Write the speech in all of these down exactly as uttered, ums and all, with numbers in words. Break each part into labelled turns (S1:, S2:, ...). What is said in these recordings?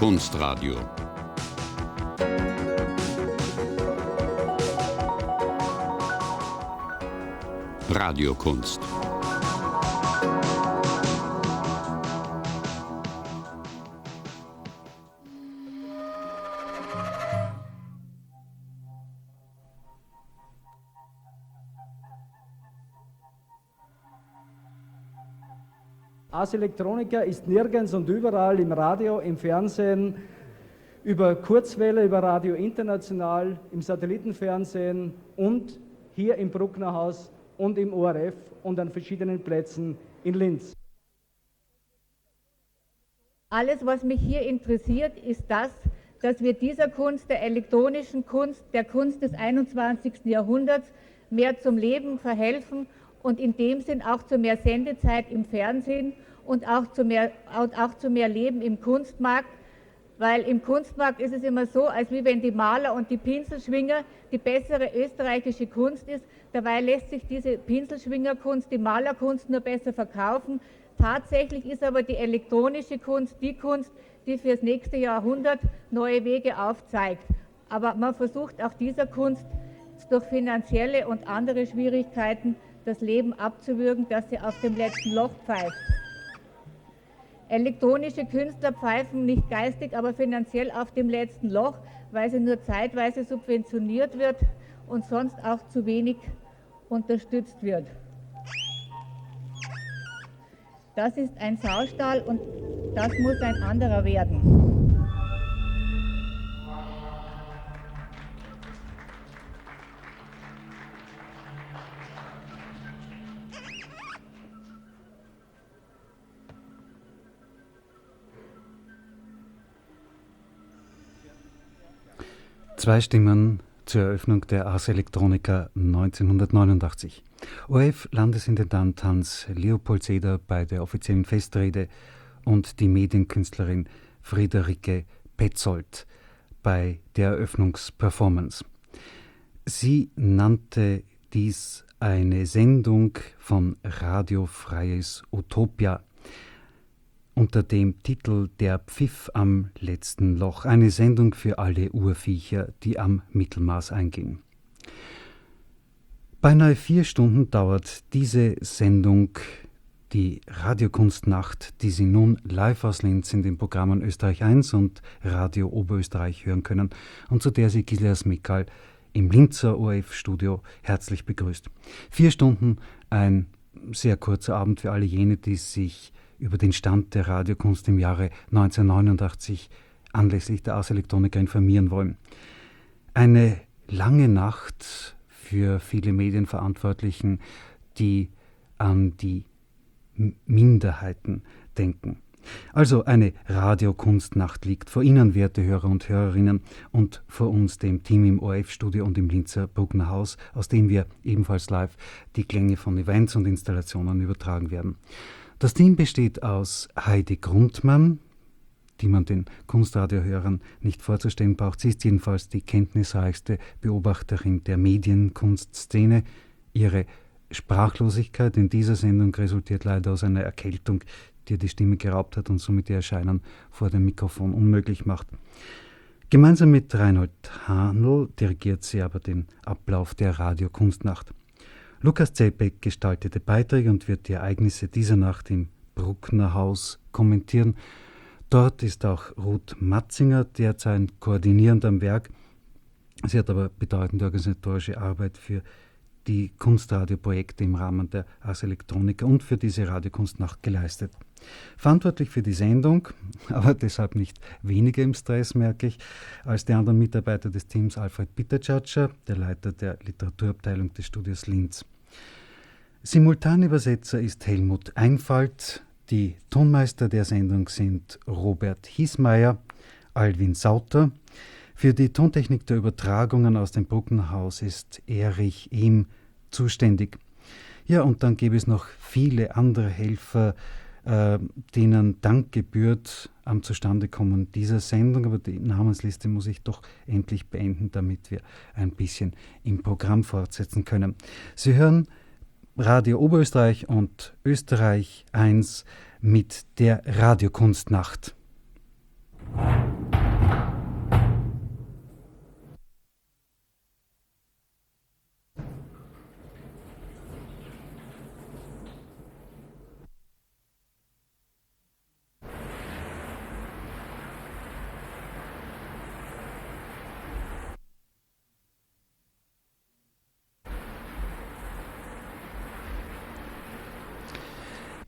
S1: Kunstradio. Radiokunst.
S2: Ars Electronica ist nirgends und überall im Radio, im Fernsehen, über Kurzwelle, über Radio International, im Satellitenfernsehen und hier im Brucknerhaus und im O R F und an verschiedenen Plätzen in Linz.
S3: Alles, was mich hier interessiert, ist das, dass wir dieser Kunst, der elektronischen Kunst, der Kunst des einundzwanzigsten Jahrhunderts mehr zum Leben verhelfen und in dem Sinn auch zu mehr Sendezeit im Fernsehen und auch zu mehr, auch zu mehr Leben im Kunstmarkt, weil im Kunstmarkt ist es immer so, als wie wenn die Maler und die Pinselschwinger die bessere österreichische Kunst ist. Dabei lässt sich diese Pinselschwingerkunst, die Malerkunst nur besser verkaufen. Tatsächlich ist aber die elektronische Kunst die Kunst, die für das nächste Jahrhundert neue Wege aufzeigt. Aber man versucht auch dieser Kunst durch finanzielle und andere Schwierigkeiten das Leben abzuwürgen, dass sie auf dem letzten Loch pfeift. Elektronische Künstler pfeifen nicht geistig, aber finanziell auf dem letzten Loch, weil sie nur zeitweise subventioniert wird und sonst auch zu wenig unterstützt wird. Das ist ein Saustall und das muss ein anderer werden.
S4: Zwei Stimmen zur Eröffnung der Ars Electronica neunzehnhundertneunundachtzig. O R F-Landesintendant Hans Leopold Seder bei der offiziellen Festrede und die Medienkünstlerin Friederike Petzold bei der Eröffnungsperformance. Sie nannte dies eine Sendung von Radio Freies Utopia unter dem Titel Der Pfiff am letzten Loch, eine Sendung für alle Urviecher, die am Mittelmaß eingehen. Beinahe vier Stunden dauert diese Sendung, die Radiokunstnacht, die Sie nun live aus Linz in den Programmen Österreich eins und Radio Oberösterreich hören können und zu der Sie Gisela Smikal im Linzer O R F-Studio herzlich begrüßt. Vier Stunden, ein sehr kurzer Abend für alle jene, die sich über den Stand der Radiokunst im Jahre neunzehnhundertneunundachtzig anlässlich der Ars Electronica informieren wollen. Eine lange Nacht für viele Medienverantwortlichen, die an die Minderheiten denken. Also eine Radiokunstnacht liegt vor Ihnen, werte Hörer und Hörerinnen, und vor uns, dem Team im O R F-Studio und im Linzer Brucknerhaus, aus dem wir ebenfalls live die Klänge von Events und Installationen übertragen werden. Das Team besteht aus Heidi Grundmann, die man den Kunstradiohörern nicht vorzustellen braucht. Sie ist jedenfalls die kenntnisreichste Beobachterin der Medienkunstszene. Ihre Sprachlosigkeit in dieser Sendung resultiert leider aus einer Erkältung, die ihr die Stimme geraubt hat und somit ihr Erscheinen vor dem Mikrofon unmöglich macht. Gemeinsam mit Reinhold Hahnl dirigiert sie aber den Ablauf der Radiokunstnacht. Lukas Zelbeck gestaltete Beiträge und wird die Ereignisse dieser Nacht im Brucknerhaus kommentieren. Dort ist auch Ruth Matzinger derzeit koordinierend am Werk. Sie hat aber bedeutende organisatorische Arbeit für die Kunstradioprojekte im Rahmen der Ars Electronica und für diese Radiokunstnacht geleistet. Verantwortlich für die Sendung, aber deshalb nicht weniger im Stress, merke ich, als die anderen Mitarbeiter des Teams Alfred Bittertschatscher, der Leiter der Literaturabteilung des Studios Linz. Simultanübersetzer ist Helmut Einfalt. Die Tonmeister der Sendung sind Robert Hiesmeier, Alwin Sauter. Für die Tontechnik der Übertragungen aus dem Brucknerhaus ist Erich Ehm zuständig. Ja, und dann gäbe es noch viele andere Helfer, äh, denen Dank gebührt am Zustandekommen dieser Sendung. Aber die Namensliste muss ich doch endlich beenden, damit wir ein bisschen im Programm fortsetzen können. Sie hören Radio Oberösterreich und Österreich eins mit der Radiokunstnacht.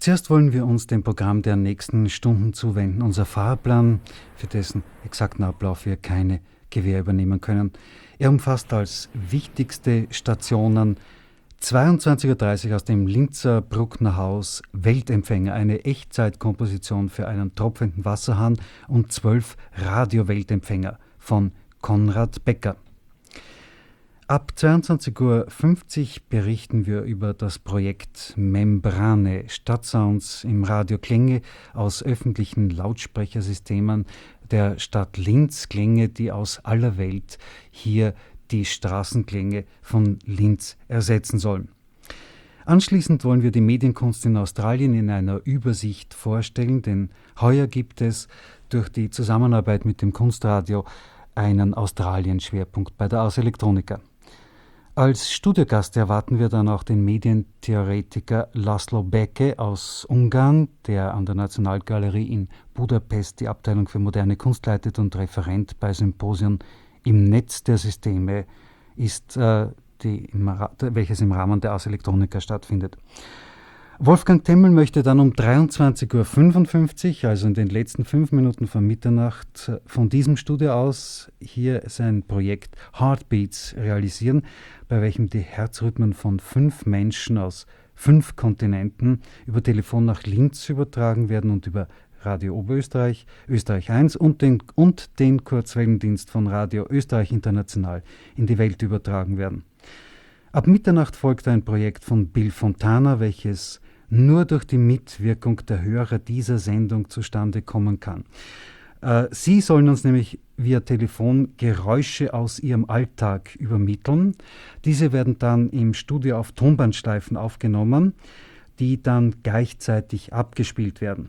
S4: Zuerst wollen wir uns dem Programm der nächsten Stunden zuwenden. Unser Fahrplan, für dessen exakten Ablauf wir keine Gewähr übernehmen können. Er umfasst als wichtigste Stationen zweiundzwanzig Uhr dreißig aus dem Linzer Bruckner Haus Weltempfänger, eine Echtzeitkomposition für einen tropfenden Wasserhahn und zwölf Radio-Weltempfänger von Konrad Becker. Ab zweiundzwanzig Uhr fünfzig berichten wir über das Projekt Membrane, Stadtsounds im Radio, Klänge aus öffentlichen Lautsprechersystemen der Stadt Linz, Klänge, die aus aller Welt hier die Straßenklänge von Linz ersetzen sollen. Anschließend wollen wir die Medienkunst in Australien in einer Übersicht vorstellen, denn heuer gibt es durch die Zusammenarbeit mit dem Kunstradio einen Australien-Schwerpunkt bei der Ars Electronica. Als Studiogast erwarten wir dann auch den Medientheoretiker Laszlo Beke aus Ungarn, der an der Nationalgalerie in Budapest die Abteilung für moderne Kunst leitet und Referent bei Symposien im Netz der Systeme ist, äh, die im, welches im Rahmen der Ars Electronica stattfindet. Wolfgang Temmel möchte dann um dreiundzwanzig Uhr fünfundfünfzig, also in den letzten fünf Minuten vor Mitternacht, von diesem Studio aus hier sein Projekt Heartbeats realisieren, bei welchem die Herzrhythmen von fünf Menschen aus fünf Kontinenten über Telefon nach Linz übertragen werden und über Radio Oberösterreich, Österreich eins und den, und den Kurzwellendienst von Radio Österreich International in die Welt übertragen werden. Ab Mitternacht folgt ein Projekt von Bill Fontana, welches nur durch die Mitwirkung der Hörer dieser Sendung zustande kommen kann. Äh, Sie sollen uns nämlich via Telefon Geräusche aus Ihrem Alltag übermitteln. Diese werden dann im Studio auf Tonbandschleifen aufgenommen, die dann gleichzeitig abgespielt werden.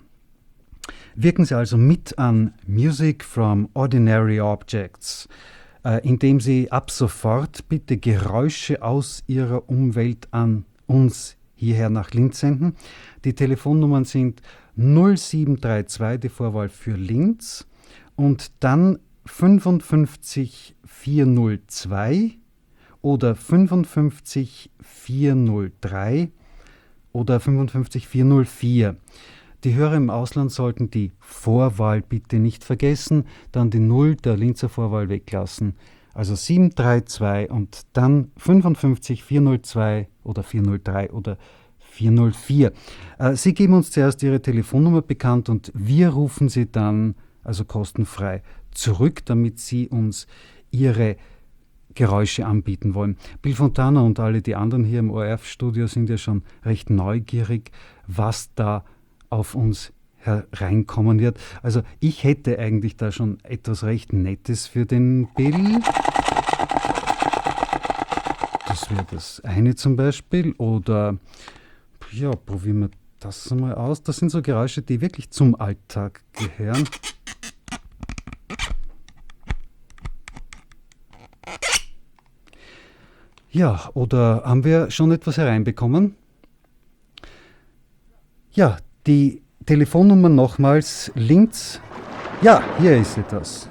S4: Wirken Sie also mit an Music from Ordinary Objects, äh, indem Sie ab sofort bitte Geräusche aus Ihrer Umwelt an uns hierher nach Linz senden. Die Telefonnummern sind null sieben drei zwei, die Vorwahl für Linz, und dann fünfundfünfzig vierhundertzwei oder fünfundfünfzig vierhundertdrei oder fünfundfünfzig vierhundertvier. Die Hörer im Ausland sollten die Vorwahl bitte nicht vergessen, dann die Null der Linzer Vorwahl weglassen. Also sieben drei zwei und dann fünfundfünfzig vierhundertzwei oder vierhundertdrei oder vierhundertvier. Äh, Sie geben uns zuerst Ihre Telefonnummer bekannt und wir rufen Sie dann, also kostenfrei, zurück, damit Sie uns Ihre Geräusche anbieten wollen. Bill Fontana und alle die anderen hier im O R F-Studio sind ja schon recht neugierig, was da auf uns hereinkommen wird. Also ich hätte eigentlich da schon etwas recht Nettes für den Bill. Das wäre das eine zum Beispiel. Oder, ja, probieren wir das mal aus. Das sind so Geräusche, die wirklich zum Alltag gehören. Ja, oder haben wir schon etwas hereinbekommen? Ja, die Telefonnummer nochmals Linz. Ja, hier ist etwas.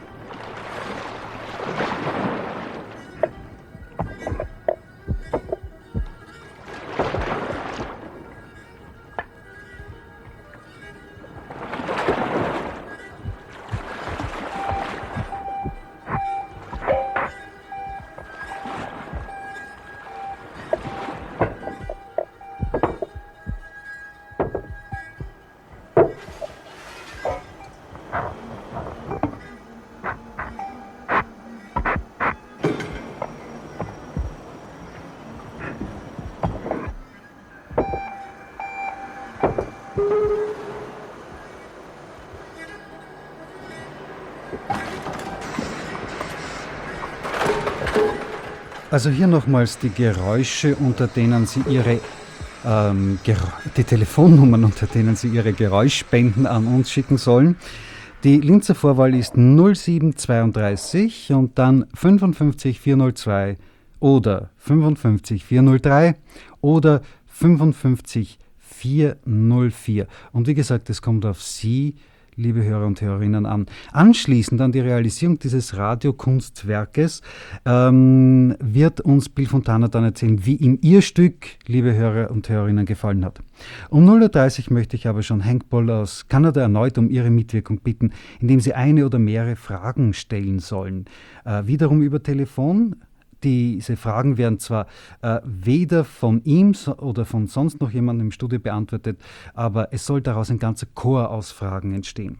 S4: Also hier nochmals die Geräusche, unter denen Sie Ihre, ähm, die Telefonnummern, unter denen Sie Ihre Geräuschspenden an uns schicken sollen. Die Linzer Vorwahl ist null sieben zweiunddreißig und dann fünfundfünfzig vierhundertzwei oder fünfundfünfzig vierhundertdrei oder fünfundfünfzig vierhundertvier. Und wie gesagt, es kommt auf Sie, liebe Hörer und Hörerinnen, an. Anschließend an die Realisierung dieses Radiokunstwerkes ähm, wird uns Bill Fontana dann erzählen, wie ihm ihr Stück, liebe Hörer und Hörerinnen, gefallen hat. Um null Uhr dreißig möchte ich aber schon Hank Bull aus Kanada erneut um ihre Mitwirkung bitten, indem sie eine oder mehrere Fragen stellen sollen. Äh, wiederum über Telefon. Diese Fragen werden zwar äh, weder von ihm so, oder von sonst noch jemandem im Studio beantwortet, aber es soll daraus ein ganzer Chor aus Fragen entstehen.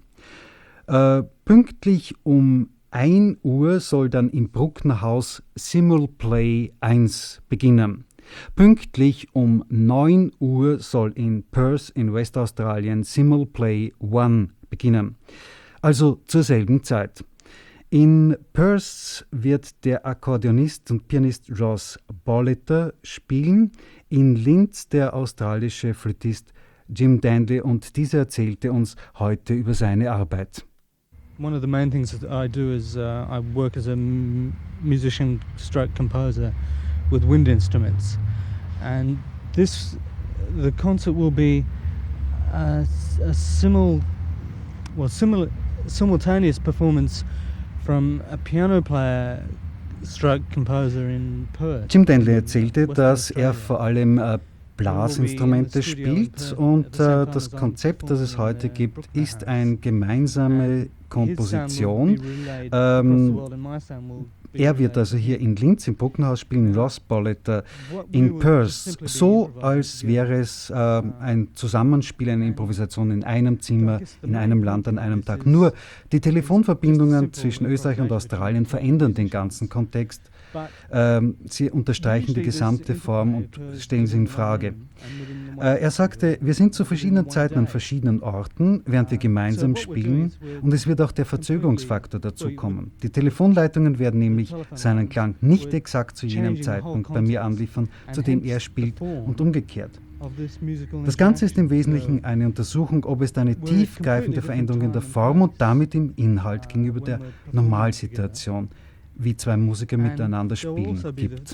S4: Äh, pünktlich um ein Uhr soll dann im Bruckner Haus Simulplay eins beginnen. Pünktlich um neun Uhr soll in Perth in Westaustralien Simulplay eins beginnen. Also zur selben Zeit. In Perth wird der Akkordeonist und Pianist Ross Bollitter spielen, in Linz der australische Flötist Jim Dandy, und dieser erzählte uns heute über seine Arbeit.
S5: One of the main things that I do is uh, I work as a m- musician stroke composer with wind instruments, and this the concert will be a, a simul well simul- simultaneous performance from a piano player stroke composer in Perth.
S4: Jim Danley erzählte, dass er vor allem äh, Blasinstrumente spielt, und äh, das Konzept, das es heute gibt, ist eine gemeinsame Komposition. Ähm, er wird also hier in Linz im Brucknerhaus spielen, Ross Bollitter in Perth, so als wäre es äh, ein Zusammenspiel, eine Improvisation in einem Zimmer, in einem Land, an einem Tag. Nur die Telefonverbindungen zwischen Österreich und Australien verändern den ganzen Kontext. Ähm, sie unterstreichen die gesamte Form und stellen sie in Frage. Äh, er sagte, wir sind zu verschiedenen Zeiten an verschiedenen Orten, während wir gemeinsam spielen, und es wird auch der Verzögerungsfaktor dazukommen. Die Telefonleitungen werden nämlich seinen Klang nicht exakt zu jenem Zeitpunkt bei mir anliefern, zu dem er spielt, und umgekehrt. Das Ganze ist im Wesentlichen eine Untersuchung, ob es eine tiefgreifende Veränderung in der Form und damit im Inhalt gegenüber der Normalsituation, wie zwei Musiker miteinander spielen, gibt.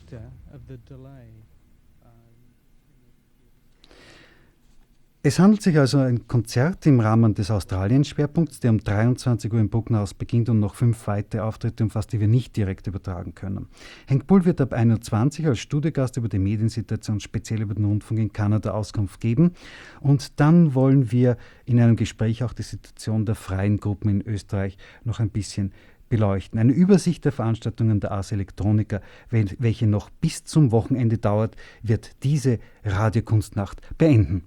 S4: Es handelt sich also um ein Konzert im Rahmen des Australien-Schwerpunkts, der um dreiundzwanzig Uhr im Brucknerhaus beginnt und noch fünf weitere Auftritte umfasst, die wir nicht direkt übertragen können. Hank Bull wird ab ein Uhr zwanzig als Studiogast über die Mediensituation, speziell über den Rundfunk in Kanada, Auskunft geben. Und dann wollen wir in einem Gespräch auch die Situation der freien Gruppen in Österreich noch ein bisschen beleuchten. Eine Übersicht der Veranstaltungen der Ars Electronica, welche noch bis zum Wochenende dauert, wird diese Radiokunstnacht beenden.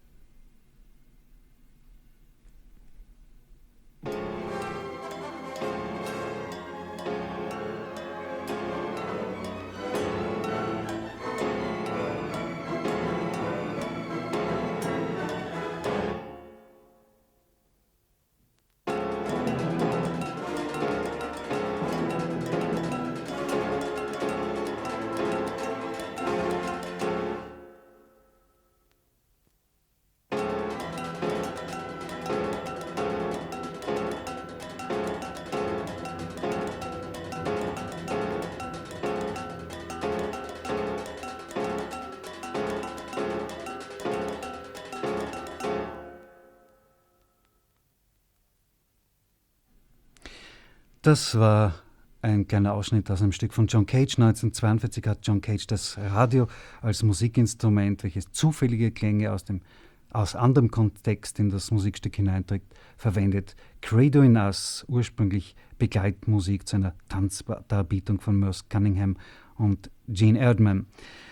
S4: Das war ein kleiner Ausschnitt aus einem Stück von John Cage. neunzehnhundertzweiundvierzig hat John Cage das Radio als Musikinstrument, welches zufällige Klänge aus dem aus anderem Kontext in das Musikstück hineinträgt, verwendet. Credo in Us, ursprünglich Begleitmusik zu einer Tanzdarbietung von Merce Cunningham und Gene Erdmann.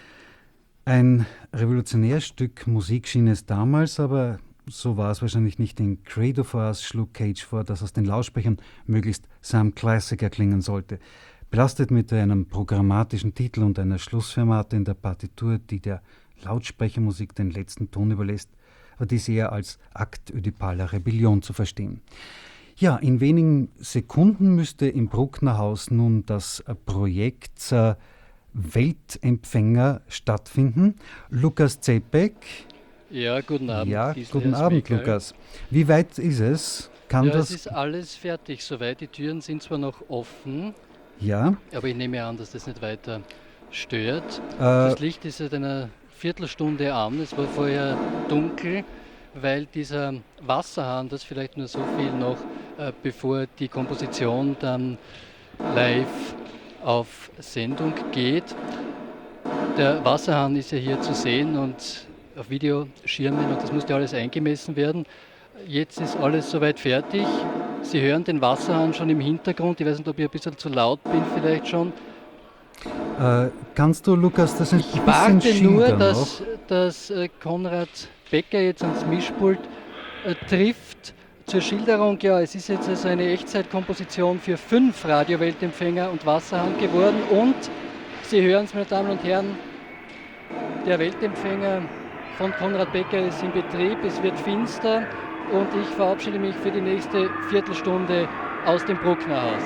S4: Ein Revolutionärstück Musik schien es damals, aber so war es wahrscheinlich nicht. In Credo for Us schlug Cage vor, dass aus den Lautsprechern möglichst Some Classic erklingen sollte. Belastet mit einem programmatischen Titel und einer Schlussfermate in der Partitur, die der Lautsprechermusik den letzten Ton überlässt, war dies eher als Akt ödipaler Rebellion zu verstehen. Ja, in wenigen Sekunden müsste im Brucknerhaus nun das Projekt äh, Weltempfänger stattfinden. Lukas Zepek.
S6: Ja, guten Abend.
S4: Ja, guten Abend, Lukas. Wie weit ist es? Kann
S6: ja,
S4: das
S6: es ist alles fertig soweit. Die Türen sind zwar noch offen,
S4: ja,
S6: aber ich nehme an, dass das nicht weiter stört.
S4: Äh,
S6: das Licht ist seit einer Viertelstunde an. Es war vorher dunkel weil dieser Wasserhahn, das vielleicht nur so viel noch, äh, bevor die Komposition dann live auf Sendung geht. Der Wasserhahn ist ja hier zu sehen und auf Videoschirmen und das musste alles eingemessen werden. Jetzt ist alles soweit fertig. Sie hören den Wasserhahn schon im Hintergrund. Ich weiß nicht, ob ich ein bisschen zu laut bin, vielleicht schon.
S4: Äh, kannst du, Lukas, das ein
S6: Ich
S4: bisschen
S6: warte nur,
S4: schildern
S6: dass,
S4: noch?
S6: dass äh, Konrad Becker jetzt ans Mischpult äh, trifft. Zur Schilderung, ja, es ist jetzt also eine Echtzeitkomposition für fünf Radioweltempfänger und Wasserhahn geworden und Sie hören es, meine Damen und Herren, der Weltempfänger von Konrad Becker ist in Betrieb, es wird finster und ich verabschiede mich für die nächste Viertelstunde aus dem Brucknerhaus.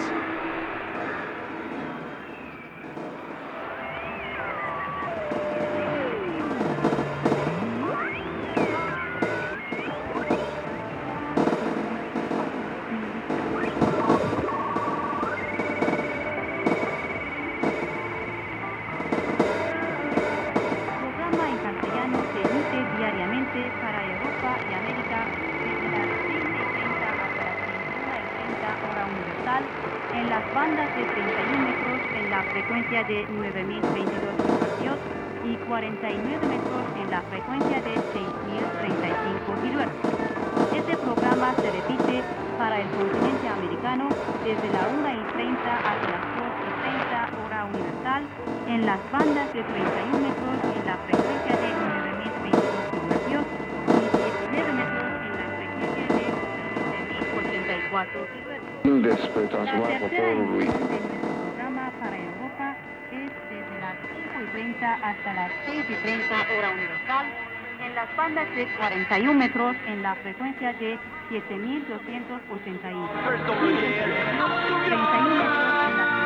S7: De nueve mil veintidós kilohertz y cuarenta y nueve metros en la frecuencia de seis mil treinta y cinco kilohertz. Este programa se repite para el continente americano desde la una y treinta hasta las dos y treinta hora universal en las bandas de treinta y uno metros en la frecuencia de nueve mil veintidós kilohertz y diecinueve metros en la frecuencia de once mil ochenta y cuatro kilohertz. La tercera emisión de nuestro programa para Europa es desde las cinco y treinta hasta las seis y treinta hora universal en las bandas de cuarenta y uno metros en la frecuencia de siete mil doscientos ochenta y uno, treinta y uno metros en la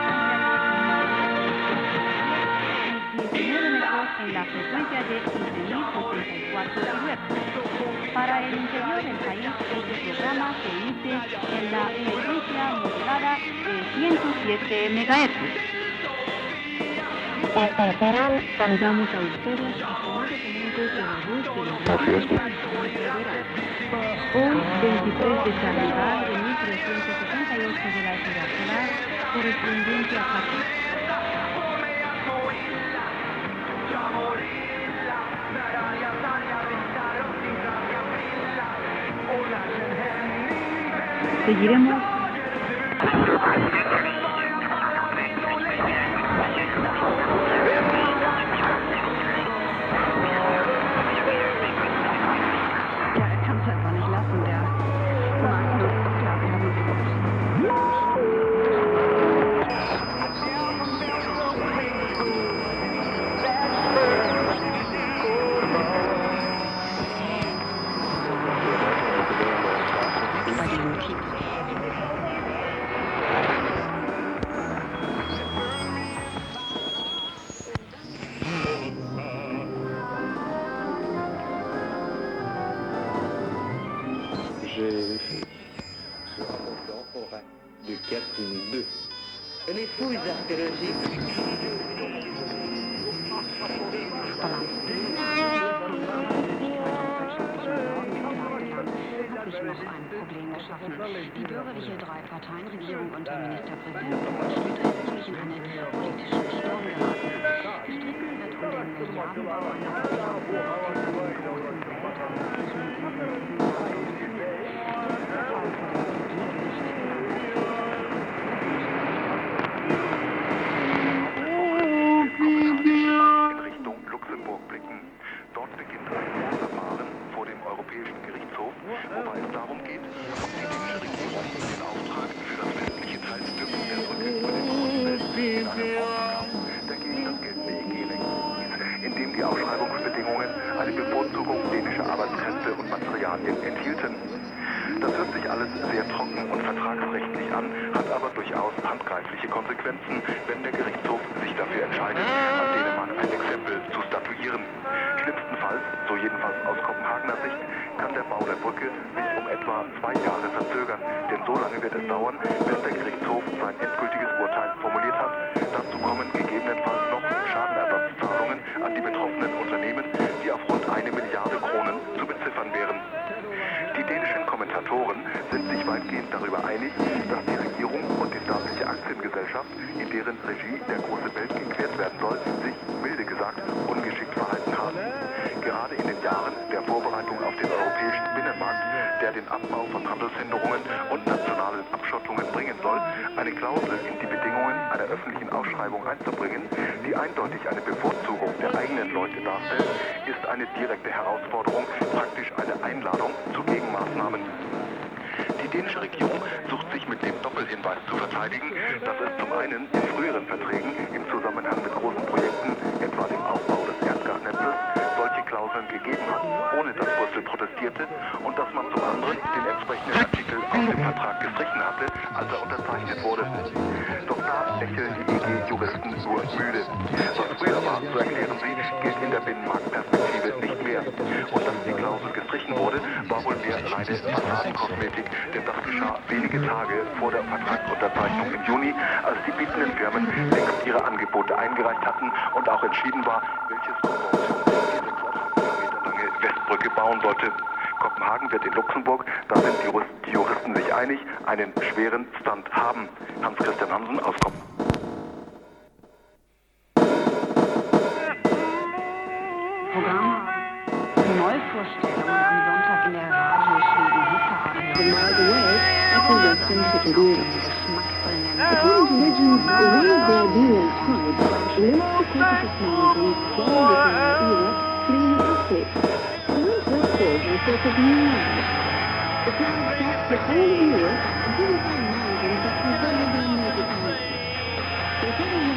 S7: frecuencia de diecinueve metros en la frecuencia de quince mil ochenta y cuatro kilohertz. Para el interior del país, este programa se emite en la frecuencia modulada de ciento siete megahertz. Cantamos a ustedes aproximadamente de la voz de la radio federal. Hoy, veintitrés de Charnaval de mil trescientos setenta y ocho de la ciudad solar, correspondiente a Japón. Seguiremos.
S8: Les fouilles archéologiques.
S7: Habe ich noch ein Problem geschaffen. Die bürgerliche Drei-Parteien-Regierung unter Ministerpräsident Kurt Schmidt ist nämlich in eine politische Sturm geraten. Gestritten wird um den Milliardenbau einer Versicherung in einem großen weltöffentlichen Inventarmuseum. Dieses wird auch vor dem E G-Gericht gelandet.
S9: In Richtung Luxemburg blicken. Dort beginnt ein Verfahren vor dem Europäischen Gerichtshof, wobei es darum geht, ob die dänische Regierung den Auftrag für das westliche Teilstück der Brücke über den Kurzwelt in einem Vorschlag dagegen das geltende E G lenkt, indem die Ausschreibungsbedingungen eine Bevorzugung dänischer Arbeitskräfte und Materialien enthielten. Das hört sich alles sehr trocken und vertragsrechtlich an, hat aber durchaus handgreifliche Konsequenzen, wenn der Gerichtshof sich dafür entscheidet, an Dänemark ein Exempel zu statuieren. Schlimmstenfalls, so jedenfalls aus Kopenhagener Sicht, kann der Bau der Brücke sich um etwa zwei Jahre verzögern, denn so lange wird es dauern, bis der Gerichtshof sein endgültiges Urteil formuliert hat. Dazu kommen gegebenenfalls noch Schadenersatzzahlungen an die betroffenen Unternehmen, die auf rund eine Milliarde Kronen zu beziffern wären. Direktoren sind sich weitgehend darüber einig, dass die Regierung und die staatliche Aktiengesellschaft, in deren Regie der große Welt gequert werden soll, sich, milde gesagt, ungeschickt verhalten haben. Gerade in den Jahren der Vorbereitung auf den europäischen Binnenmarkt, der den Abbau von Handelshinderungen und nationalen Abschottungen bringen soll, eine Klausel in die Bedingungen einer öffentlichen Ausschreibung einzubringen, die eindeutig eine Bevorzugung der eigenen Leute darstellt, ist eine direkte Herausforderung, praktisch eine Einladung zu Gegenmaßnahmen. Die dänische Regierung sucht sich mit dem Doppelhinweis zu verteidigen, dass es zum einen in früheren Verträgen im Zusammenhang mit großen Projekten, etwa dem Aufbau des Erdgasnetzes, solche Klauseln gegeben hat, ohne dass Brüssel protestierte, und dass man zum anderen den entsprechenden Artikel aus dem Vertrag gestrichen hatte, als er unterzeichnet wurde. Doch da lächeln die E G-Juristen nur müde. Was früher war, so erklären sie, gilt in der Binnenmarktperspektive nicht mehr. Und dass die Klausel gestrichen wurde, war wohl mehr reine Fassadenkosmetik, denn das geschah wenige Tage vor der Vertragsunterzeichnung im Juni, als die bietenden Firmen längst ihre Angebote eingereicht hatten und auch entschieden war, welches Konsortium die sechseinhalb Kilometer lange Westbrücke bauen sollte. Kopenhagen wird in Luxemburg, da sind die, Jurist, die Juristen sich einig, einen schweren Stand haben. Hans-Christian Hansen aus Kopenhagen.
S10: Programm Neuvorstellungen am Sonntag in der Radioschweden Hitparade. By the way, effervescent Geschmacksbringern. According to legends, one of their Dylan tribes linked the Caucasus Mountains down the era clean plastic. The winter caused a sort of new land. The clouds passed the whole year until we found mountains that resembled their native islands. They suddenly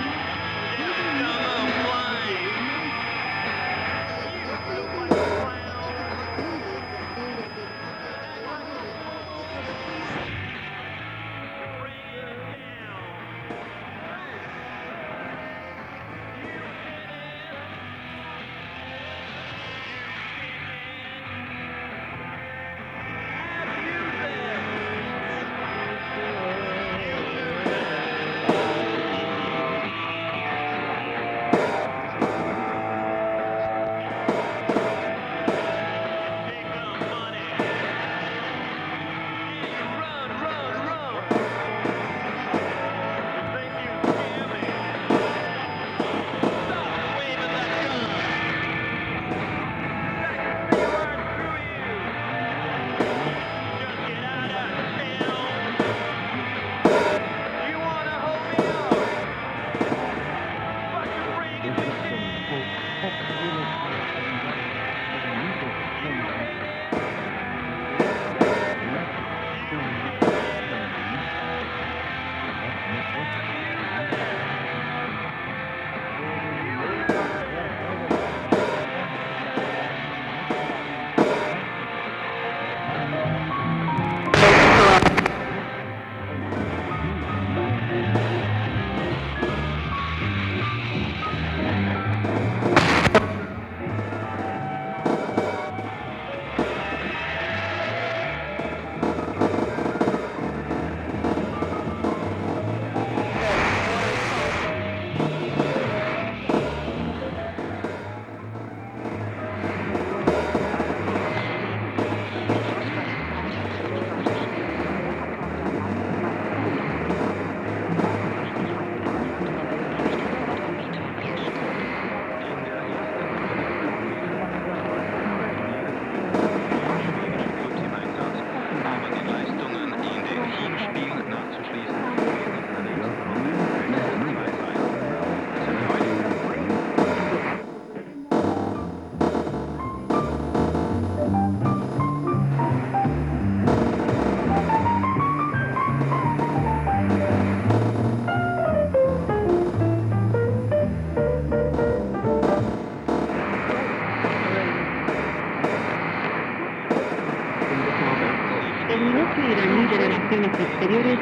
S10: exteriores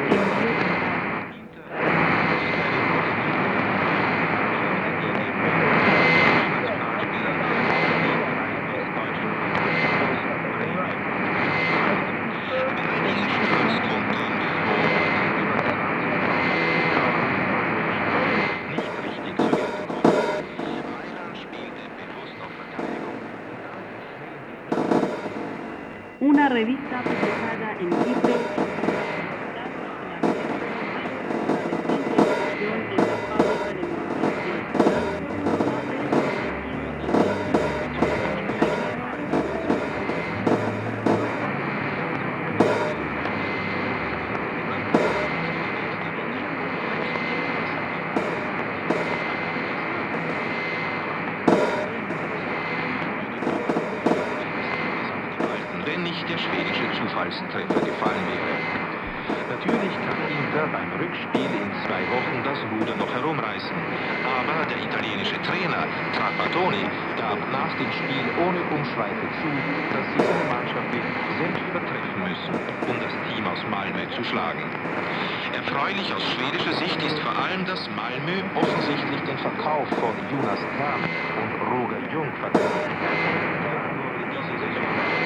S7: una revista publicada en Chipre.
S11: Wenn nicht der schwedische Zufallstreffer gefallen wäre. Natürlich kann Inter beim Rückspiel in zwei Wochen das Ruder noch herumreißen. Aber der italienische Trainer Trapattoni gab nach dem Spiel ohne Umschweife zu, dass sie seine Mannschaft wird selbst übertreffen müssen, um das Team aus Malmö zu schlagen. Erfreulich aus schwedischer Sicht ist vor allem, dass Malmö offensichtlich den Verkauf von Jonas Kahn und Roger Jung verkauft. Diese Saison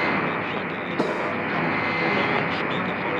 S11: spielt Erfolge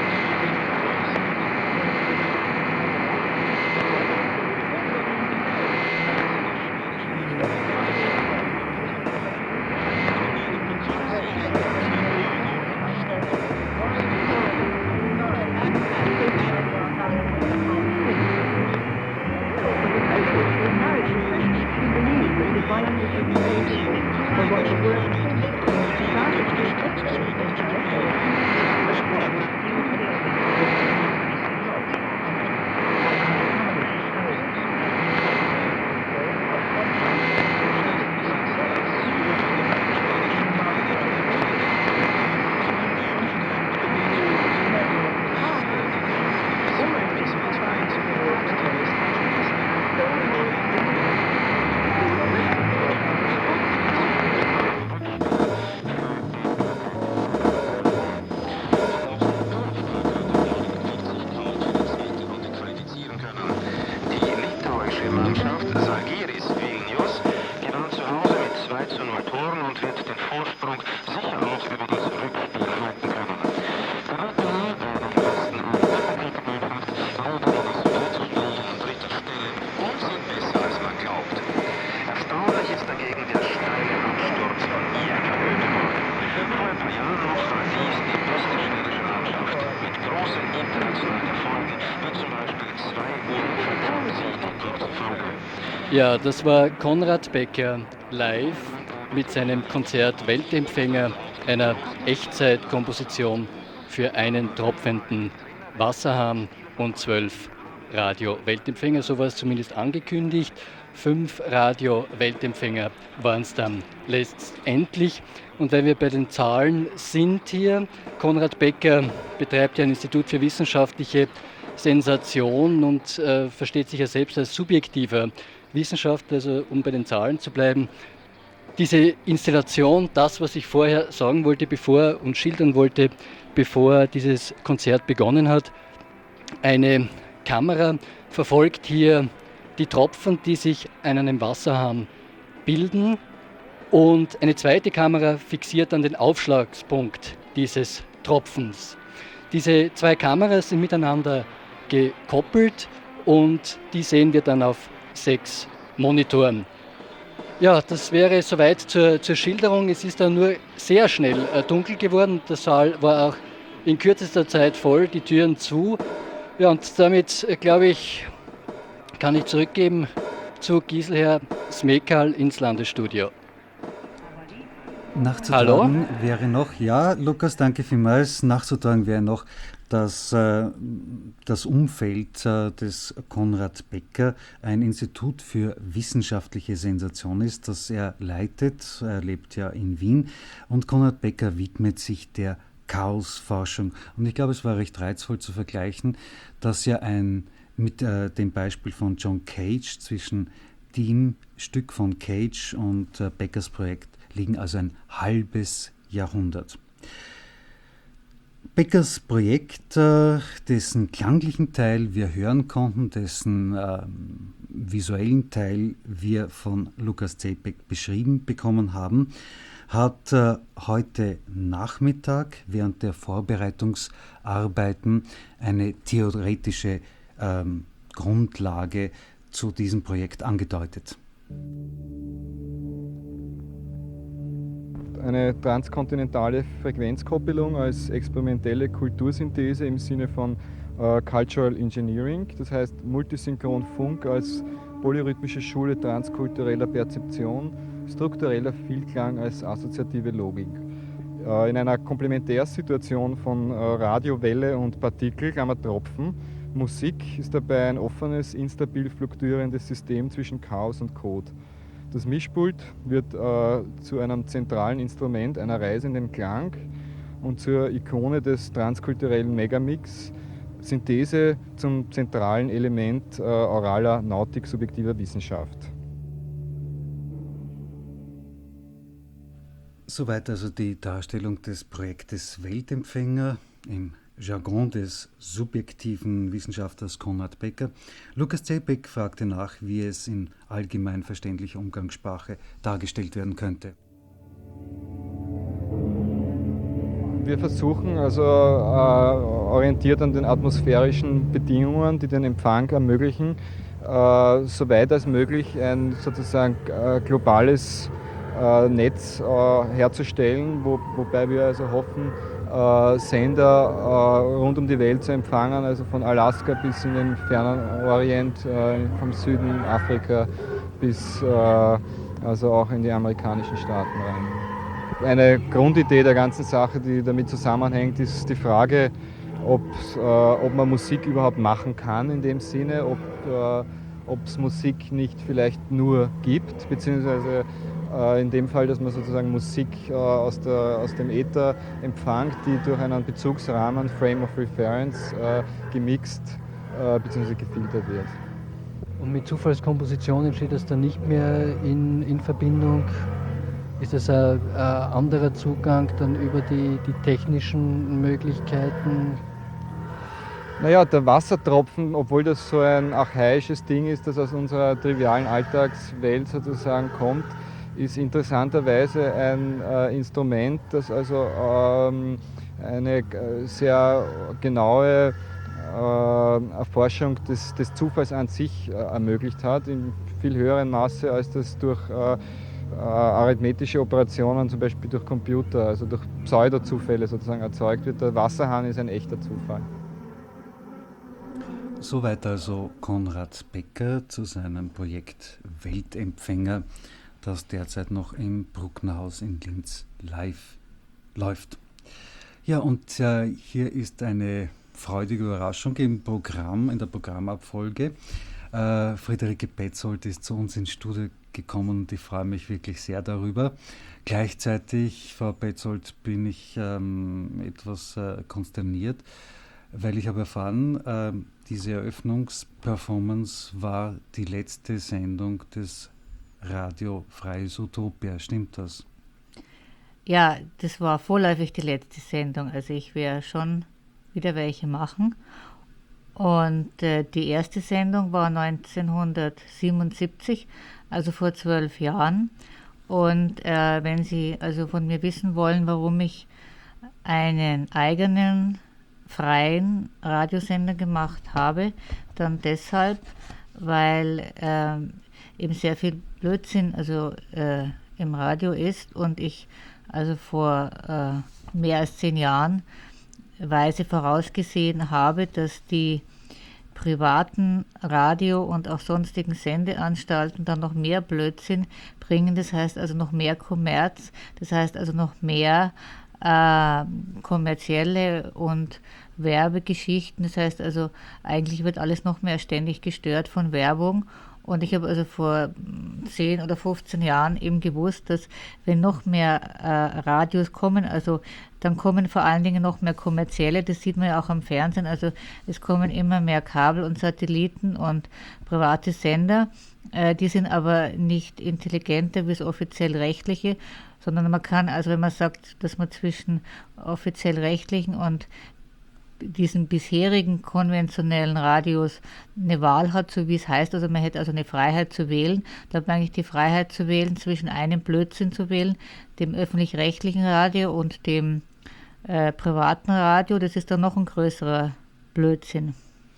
S6: Ja, das war Konrad Becker live mit seinem Konzert Weltempfänger, einer Echtzeitkomposition für einen tropfenden Wasserhahn und zwölf Radio-Weltempfänger. So war es zumindest angekündigt. Fünf Radio-Weltempfänger waren es dann letztendlich. Und weil wir bei den Zahlen sind hier, Konrad Becker betreibt ja ein Institut für wissenschaftliche Sensation und äh, versteht sich ja selbst als subjektiver Wissenschaftler, also um bei den Zahlen zu bleiben. Diese Installation, das, was ich vorher sagen wollte, bevor und schildern wollte, bevor dieses Konzert begonnen hat, eine Kamera verfolgt hier die Tropfen, die sich an einem Wasserhahn bilden, und eine zweite Kamera fixiert dann den Aufschlagspunkt dieses Tropfens. Diese zwei Kameras sind miteinander gekoppelt und die sehen wir dann auf sechs Monitoren. Ja, das wäre soweit zur, zur Schilderung. Es ist dann nur sehr schnell äh, dunkel geworden. Der Saal war auch in kürzester Zeit voll, die Türen zu. Ja, und damit, äh, glaube ich, kann ich zurückgeben zu Giselher Smekal ins Landesstudio.
S4: Nachzutragen Hallo? wäre noch, ja, Lukas, danke vielmals. Nachzutragen wäre noch, dass äh, das Umfeld äh, des Konrad Becker ein Institut für wissenschaftliche Sensation ist, das er leitet. Er lebt ja in Wien und Konrad Becker widmet sich der Chaosforschung. Und ich glaube, es war recht reizvoll zu vergleichen, dass ja ein mit äh, dem Beispiel von John Cage zwischen dem Stück von Cage und äh, Beckers Projekt liegen also ein halbes Jahrhundert. Beckers Projekt, äh, dessen klanglichen Teil wir hören konnten, dessen äh, visuellen Teil wir von Lukas Zepek beschrieben bekommen haben, hat äh, heute Nachmittag während der Vorbereitungsarbeiten eine theoretische ähm, Grundlage zu diesem Projekt angedeutet.
S12: eine transkontinentale Frequenzkoppelung als experimentelle Kultursynthese im Sinne von äh, Cultural Engineering, das heißt Multisynchron Funk als polyrhythmische Schule transkultureller Perzeption, struktureller Vielklang als assoziative Logik. Äh, in einer Komplementärsituation von äh, Radio, Welle und Partikel, Klammer Tropfen, Musik ist dabei ein offenes, instabil fluktuierendes System zwischen Chaos und Code. Das Mischpult wird äh, zu einem zentralen Instrument einer Reise in den Klang und zur Ikone des transkulturellen Megamix, Synthese zum zentralen Element äh, oraler Nautik subjektiver Wissenschaft.
S4: Soweit also die Darstellung des Projektes Weltempfänger im Jargon des subjektiven Wissenschaftlers Konrad Becker. Lukas Zepek fragte nach, wie es in allgemein verständlicher Umgangssprache dargestellt werden könnte.
S12: Wir versuchen also äh, orientiert an den atmosphärischen Bedingungen, die den Empfang ermöglichen, äh, soweit als möglich ein sozusagen äh, globales äh, Netz äh, herzustellen, wo, wobei wir also hoffen, Äh, Sender äh, rund um die Welt zu empfangen, also von Alaska bis in den fernen Orient, äh, vom Süden Afrika bis äh, also auch in die amerikanischen Staaten rein. Eine Grundidee der ganzen Sache, die damit zusammenhängt, ist die Frage, ob, äh, ob man Musik überhaupt machen kann in dem Sinne, ob äh, es Musik nicht vielleicht nur gibt, beziehungsweise in dem Fall, dass man sozusagen Musik äh, aus, der, aus dem Äther empfängt, die durch einen Bezugsrahmen, Frame of Reference, äh, gemixt äh, bzw. gefiltert wird.
S6: Und mit Zufallskompositionen steht das dann nicht mehr in, in Verbindung? Ist das ein, ein anderer Zugang dann über die, die technischen Möglichkeiten?
S12: Naja, der Wassertropfen, obwohl das so ein archaisches Ding ist, das aus unserer trivialen Alltagswelt sozusagen kommt, ist interessanterweise ein äh, Instrument, das also ähm, eine sehr genaue äh, Erforschung des, des Zufalls an sich äh, ermöglicht hat, in viel höherem Maße, als das durch äh, äh, arithmetische Operationen, zum Beispiel durch Computer, also durch Pseudozufälle sozusagen erzeugt wird. Der Wasserhahn ist ein echter Zufall.
S4: Soweit also Konrad Becker zu seinem Projekt Weltempfänger, das derzeit noch im Brucknerhaus in Linz live läuft. Ja, und äh, hier ist eine freudige Überraschung im Programm, in der Programmabfolge. Äh, Friederike Petzold ist zu uns ins Studio gekommen und ich freue mich wirklich sehr darüber. Gleichzeitig, Frau Petzold, bin ich ähm, etwas äh, konsterniert, weil ich habe erfahren, äh, diese Eröffnungsperformance war die letzte Sendung des Radio Freies Utopia, stimmt das?
S3: Ja, das war vorläufig die letzte Sendung, also ich werde schon wieder welche machen. Und äh, die erste Sendung war neunzehnhundertsiebenundsiebzig, also vor zwölf Jahren. Und äh, wenn Sie also von mir wissen wollen, warum ich einen eigenen freien Radiosender gemacht habe, dann deshalb, weil äh, eben sehr viel Blödsinn also äh, im Radio ist und ich also vor äh, mehr als zehn Jahren weise vorausgesehen habe, dass die privaten Radio- und auch sonstigen Sendeanstalten dann noch mehr Blödsinn bringen, das heißt also noch mehr Kommerz, das heißt also noch mehr äh, kommerzielle und Werbegeschichten, das heißt also eigentlich wird alles noch mehr ständig gestört von Werbung. Und ich habe also vor zehn oder fünfzehn Jahren eben gewusst, dass wenn noch mehr äh, Radios kommen, also dann kommen vor allen Dingen noch mehr kommerzielle, das sieht man ja auch am Fernsehen, also es kommen immer mehr Kabel und Satelliten und private Sender, äh, die sind aber nicht intelligenter wie das offiziell rechtliche, sondern man kann, also wenn man sagt, dass man zwischen offiziell rechtlichen und diesen bisherigen konventionellen Radios eine Wahl hat, so wie es heißt, also man hätte also eine Freiheit zu wählen, da hat man eigentlich die Freiheit zu wählen, zwischen einem Blödsinn zu wählen, dem öffentlich-rechtlichen Radio und dem äh, privaten Radio, das ist dann noch ein größerer Blödsinn.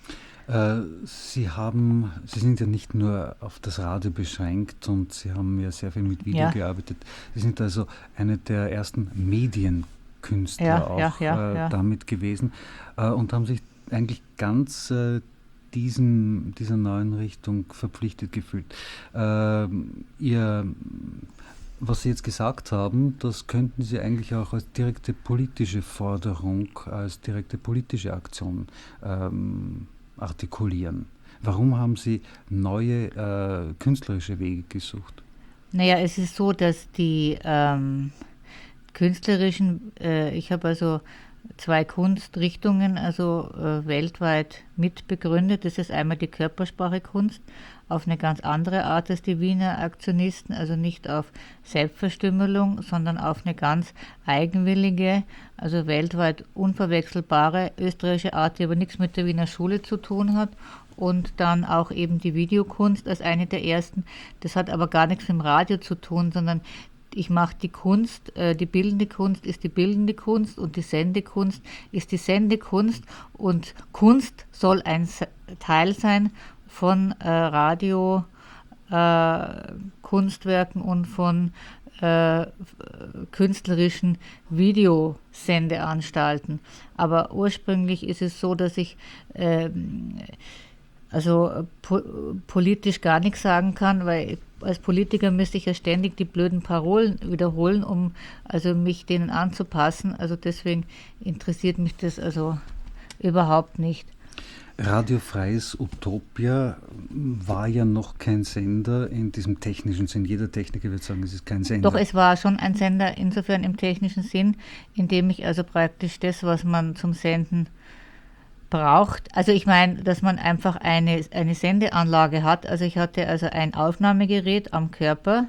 S4: Äh, Sie haben, Sie sind ja nicht nur auf das Radio beschränkt und Sie haben ja sehr viel mit Video
S13: Ja.
S4: gearbeitet. Sie sind also eine der ersten Medienkünstler
S13: Ja,
S4: auch
S13: ja, ja,
S4: äh,
S13: ja.
S4: damit gewesen äh, und haben sich eigentlich ganz äh, diesem, dieser neuen Richtung verpflichtet gefühlt. Ähm, ihr, was Sie jetzt gesagt haben, das könnten Sie eigentlich auch als direkte politische Forderung, als direkte politische Aktion ähm, artikulieren. Warum haben Sie neue äh, künstlerische Wege gesucht?
S13: Naja, es ist so, dass die ähm, künstlerischen, äh, ich habe also zwei Kunstrichtungen also äh, weltweit mitbegründet. Das ist einmal die Körpersprache-Kunst auf eine ganz andere Art als die Wiener Aktionisten, also nicht auf Selbstverstümmelung, sondern auf eine ganz eigenwillige, also weltweit unverwechselbare österreichische Art, die aber nichts mit der Wiener Schule zu tun hat. Und dann auch eben die Videokunst als eine der ersten. Das hat aber gar nichts mit dem Radio zu tun, sondern ich mache die Kunst, äh, die bildende Kunst ist die bildende Kunst und die Sendekunst ist die Sendekunst und Kunst soll ein S- Teil sein von äh, Radio, äh, Kunstwerken und von äh, künstlerischen Videosendeanstalten. Aber ursprünglich ist es so, dass ich äh, also po- politisch gar nichts sagen kann, weil als Politiker müsste ich ja ständig die blöden Parolen wiederholen, um also mich denen anzupassen. Also deswegen interessiert mich das also überhaupt nicht.
S4: Radiofreies Utopia war ja noch kein Sender in diesem technischen Sinn. Jeder Techniker wird sagen, es ist kein Sender.
S13: Doch, es war schon ein Sender, insofern im technischen Sinn, indem ich also praktisch das, was man zum Senden braucht, also ich meine, dass man einfach eine, eine Sendeanlage hat. Also ich hatte also ein Aufnahmegerät am Körper,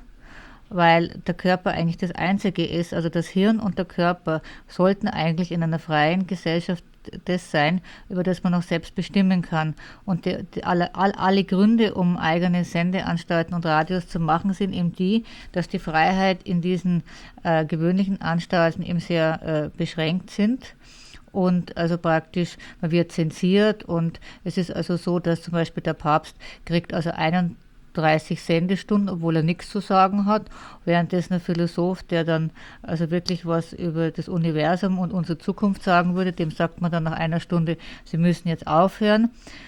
S13: weil der Körper eigentlich das Einzige ist. Also das Hirn und der Körper sollten eigentlich in einer freien Gesellschaft das sein, über das man auch selbst bestimmen kann. Und die, die, alle, all, alle Gründe, um eigene Sendeanstalten und Radios zu machen, sind eben die, dass die Freiheit in diesen äh, gewöhnlichen Anstalten eben sehr äh, beschränkt sind. Und also praktisch, man wird zensiert und es ist also so, dass zum Beispiel der Papst kriegt also einunddreißig Sendestunden, obwohl er nichts zu sagen hat, währenddessen ein Philosoph, der dann also wirklich was über das Universum und unsere Zukunft sagen würde, dem sagt man dann nach einer Stunde, Sie müssen jetzt aufhören.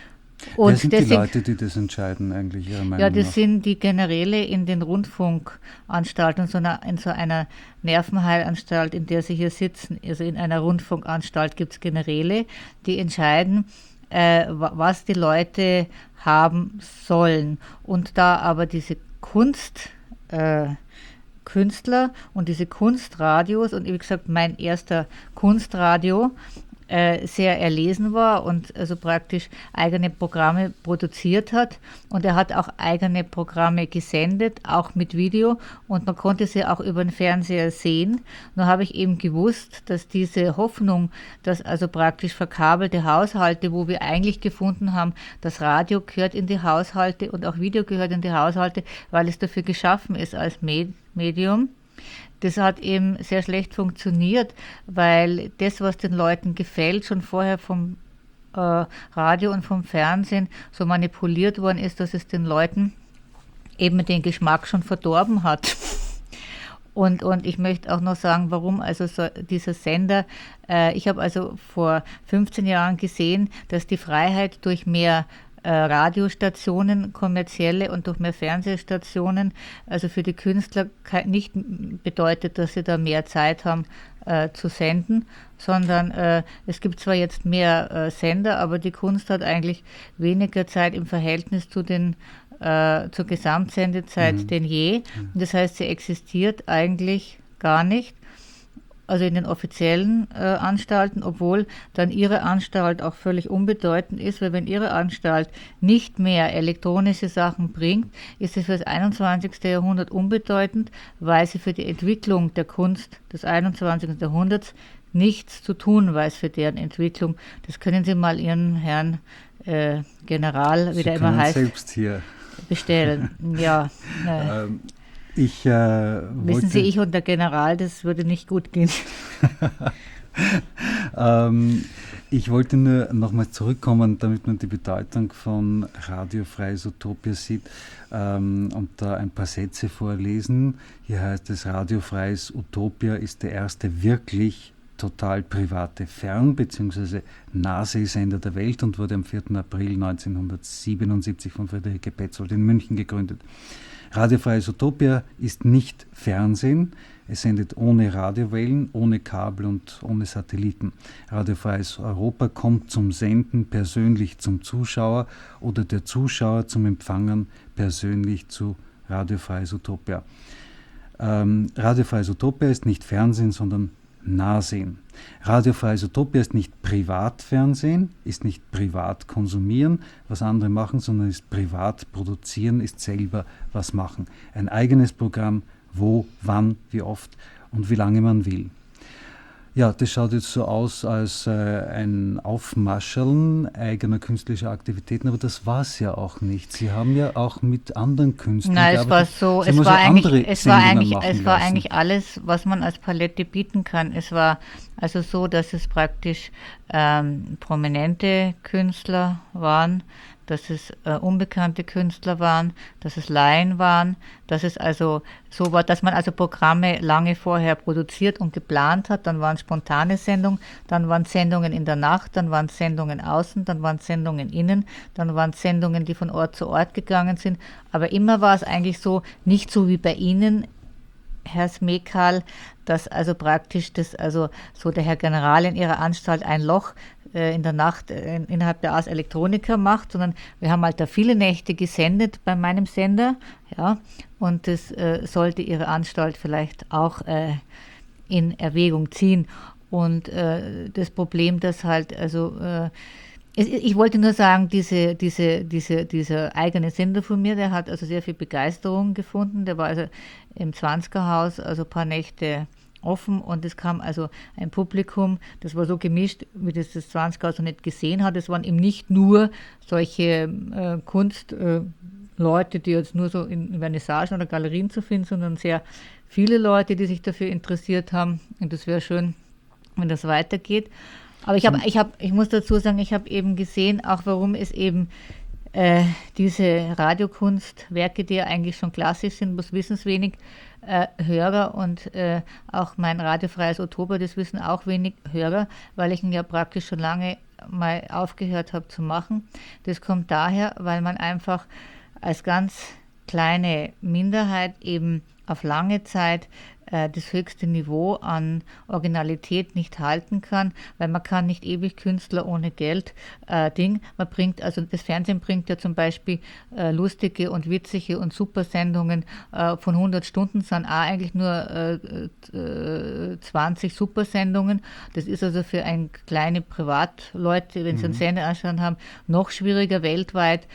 S13: Und
S4: wer sind
S13: deswegen,
S4: die Leute, die das entscheiden eigentlich, Ihrer Meinung
S13: ja, das
S4: nach?
S13: sind die Generäle in den Rundfunkanstalten, so einer, in so einer Nervenheilanstalt, in der Sie hier sitzen, also in einer Rundfunkanstalt gibt es Generäle, die entscheiden, äh, was die Leute haben sollen. Und da aber diese Kunst, äh, Künstler und diese Kunstradios und wie gesagt mein erster Kunstradio äh, sehr erlesen war und also praktisch eigene Programme produziert hat und er hat auch eigene Programme gesendet, auch mit Video und man konnte sie auch über den Fernseher sehen. Nur habe ich eben gewusst, dass diese Hoffnung, dass also praktisch verkabelte Haushalte, wo wir eigentlich gefunden haben, das Radio gehört in die Haushalte und auch Video gehört in die Haushalte, weil es dafür geschaffen ist als Med- Medium. Das hat eben sehr schlecht funktioniert, weil das, was den Leuten gefällt, schon vorher vom äh, Radio und vom Fernsehen so manipuliert worden ist, dass es den Leuten eben den Geschmack schon verdorben hat. Und, und ich möchte auch noch sagen, warum also so dieser Sender, äh, ich habe also vor fünfzehn Jahren gesehen, dass die Freiheit durch mehr äh, Radiostationen, kommerzielle und durch mehr Fernsehstationen, also für die Künstler ke- nicht bedeutet, dass sie da mehr Zeit haben äh, zu senden, sondern äh, es gibt zwar jetzt mehr äh, Sender, aber die Kunst hat eigentlich weniger Zeit im Verhältnis zu den äh, zur Gesamtsendezeit
S4: Mhm.
S13: denn je. Und das heißt, sie existiert eigentlich gar nicht, also in den offiziellen äh, Anstalten, obwohl dann ihre Anstalt auch völlig unbedeutend ist, weil wenn ihre Anstalt nicht mehr elektronische Sachen bringt, ist sie für das einundzwanzigste Jahrhundert unbedeutend, weil sie für die Entwicklung der Kunst des einundzwanzigsten Jahrhunderts nichts zu tun weiß für deren Entwicklung. Das können Sie mal Ihren Herrn äh, General, wie
S4: Sie
S13: der immer
S4: können
S13: heißt,
S4: selbst hier
S13: bestellen. Ja. Äh.
S4: Ähm, ich, äh,
S13: Wissen
S4: wollte,
S13: Sie, ich und der General, das würde nicht gut gehen.
S4: ähm, Ich wollte nur nochmal zurückkommen, damit man die Bedeutung von Radio Freies Utopia sieht, ähm, und da ein paar Sätze vorlesen. Hier heißt es, Radio Freies Utopia ist der erste wirklich total private Fern- bzw. Nahsehsender der Welt und wurde am vierten April neunzehnhundertsiebenundsiebzig von Friederike Petzold in München gegründet. Radio Freies Utopia ist nicht Fernsehen, es sendet ohne Radiowellen, ohne Kabel und ohne Satelliten. Radio Freies Europa kommt zum Senden persönlich zum Zuschauer oder der Zuschauer zum Empfangen persönlich zu Radio Freies Utopia. Ähm, Radio Freies Utopia ist nicht Fernsehen, sondern Nahsehen. Radio Freies Utopia ist nicht Privatfernsehen, ist nicht privat konsumieren, was andere machen, sondern ist privat produzieren, ist selber was machen. Ein eigenes Programm, wo, wann, wie oft und wie lange man will. Ja, das schaut jetzt so aus als äh, ein Aufmascheln eigener künstlerischer Aktivitäten, aber das war es ja auch nicht. Sie haben ja auch mit anderen Künstlern
S13: Nein, es war so, es war eigentlich, es war eigentlich, es war eigentlich alles, was man als Palette bieten kann. Es war also so, dass es praktisch ähm, prominente Künstler waren, dass es äh, unbekannte Künstler waren, dass es Laien waren, dass es also so war, dass man also Programme lange vorher produziert und geplant hat, dann waren spontane Sendungen, dann waren Sendungen in der Nacht, dann waren Sendungen außen, dann waren Sendungen innen, dann waren Sendungen, die von Ort zu Ort gegangen sind, aber immer war es eigentlich so, nicht so wie bei Ihnen, Herr Smekal, dass also praktisch das, also so der Herr General in Ihrer Anstalt ein Loch äh, in der Nacht äh, innerhalb der Ars Electronica macht, sondern wir haben halt da viele Nächte gesendet bei meinem Sender, ja, und das äh, sollte Ihre Anstalt vielleicht auch äh, in Erwägung ziehen. Und äh, das Problem, dass halt, also äh, ich wollte nur sagen, diese, diese, diese, dieser eigene Sender von mir, der hat also sehr viel Begeisterung gefunden. Der war also im Zwanzigerhaus, also ein paar Nächte offen und es kam also ein Publikum, das war so gemischt, wie das das Zwanzigerhaus noch nicht gesehen hat. Es waren eben nicht nur solche äh, Kunstleute, äh, die jetzt nur so in Vernissagen oder Galerien zu finden, sondern sehr viele Leute, die sich dafür interessiert haben. Und das wäre schön, wenn das weitergeht. Aber ich habe, ich habe, ich muss dazu sagen, ich habe eben gesehen, auch warum es eben äh, diese Radiokunstwerke, die ja eigentlich schon klassisch sind, bloß wissen es wenig äh, Hörer und äh, auch mein radiofreies Utopia, das wissen auch wenig Hörer, weil ich ihn ja praktisch schon lange mal aufgehört habe zu machen. Das kommt daher, weil man einfach als ganz kleine Minderheit eben auf lange Zeit äh, das höchste Niveau an Originalität nicht halten kann, weil man kann nicht ewig Künstler ohne Geld äh, Ding. Man bringt, also das Fernsehen bringt ja zum Beispiel äh, lustige und witzige und super Sendungen äh, von hundert Stunden, sind auch eigentlich nur äh, äh, zwanzig Supersendungen. Das ist also für ein kleine Privatleute, wenn sie einen Sender anschauen haben, noch schwieriger weltweit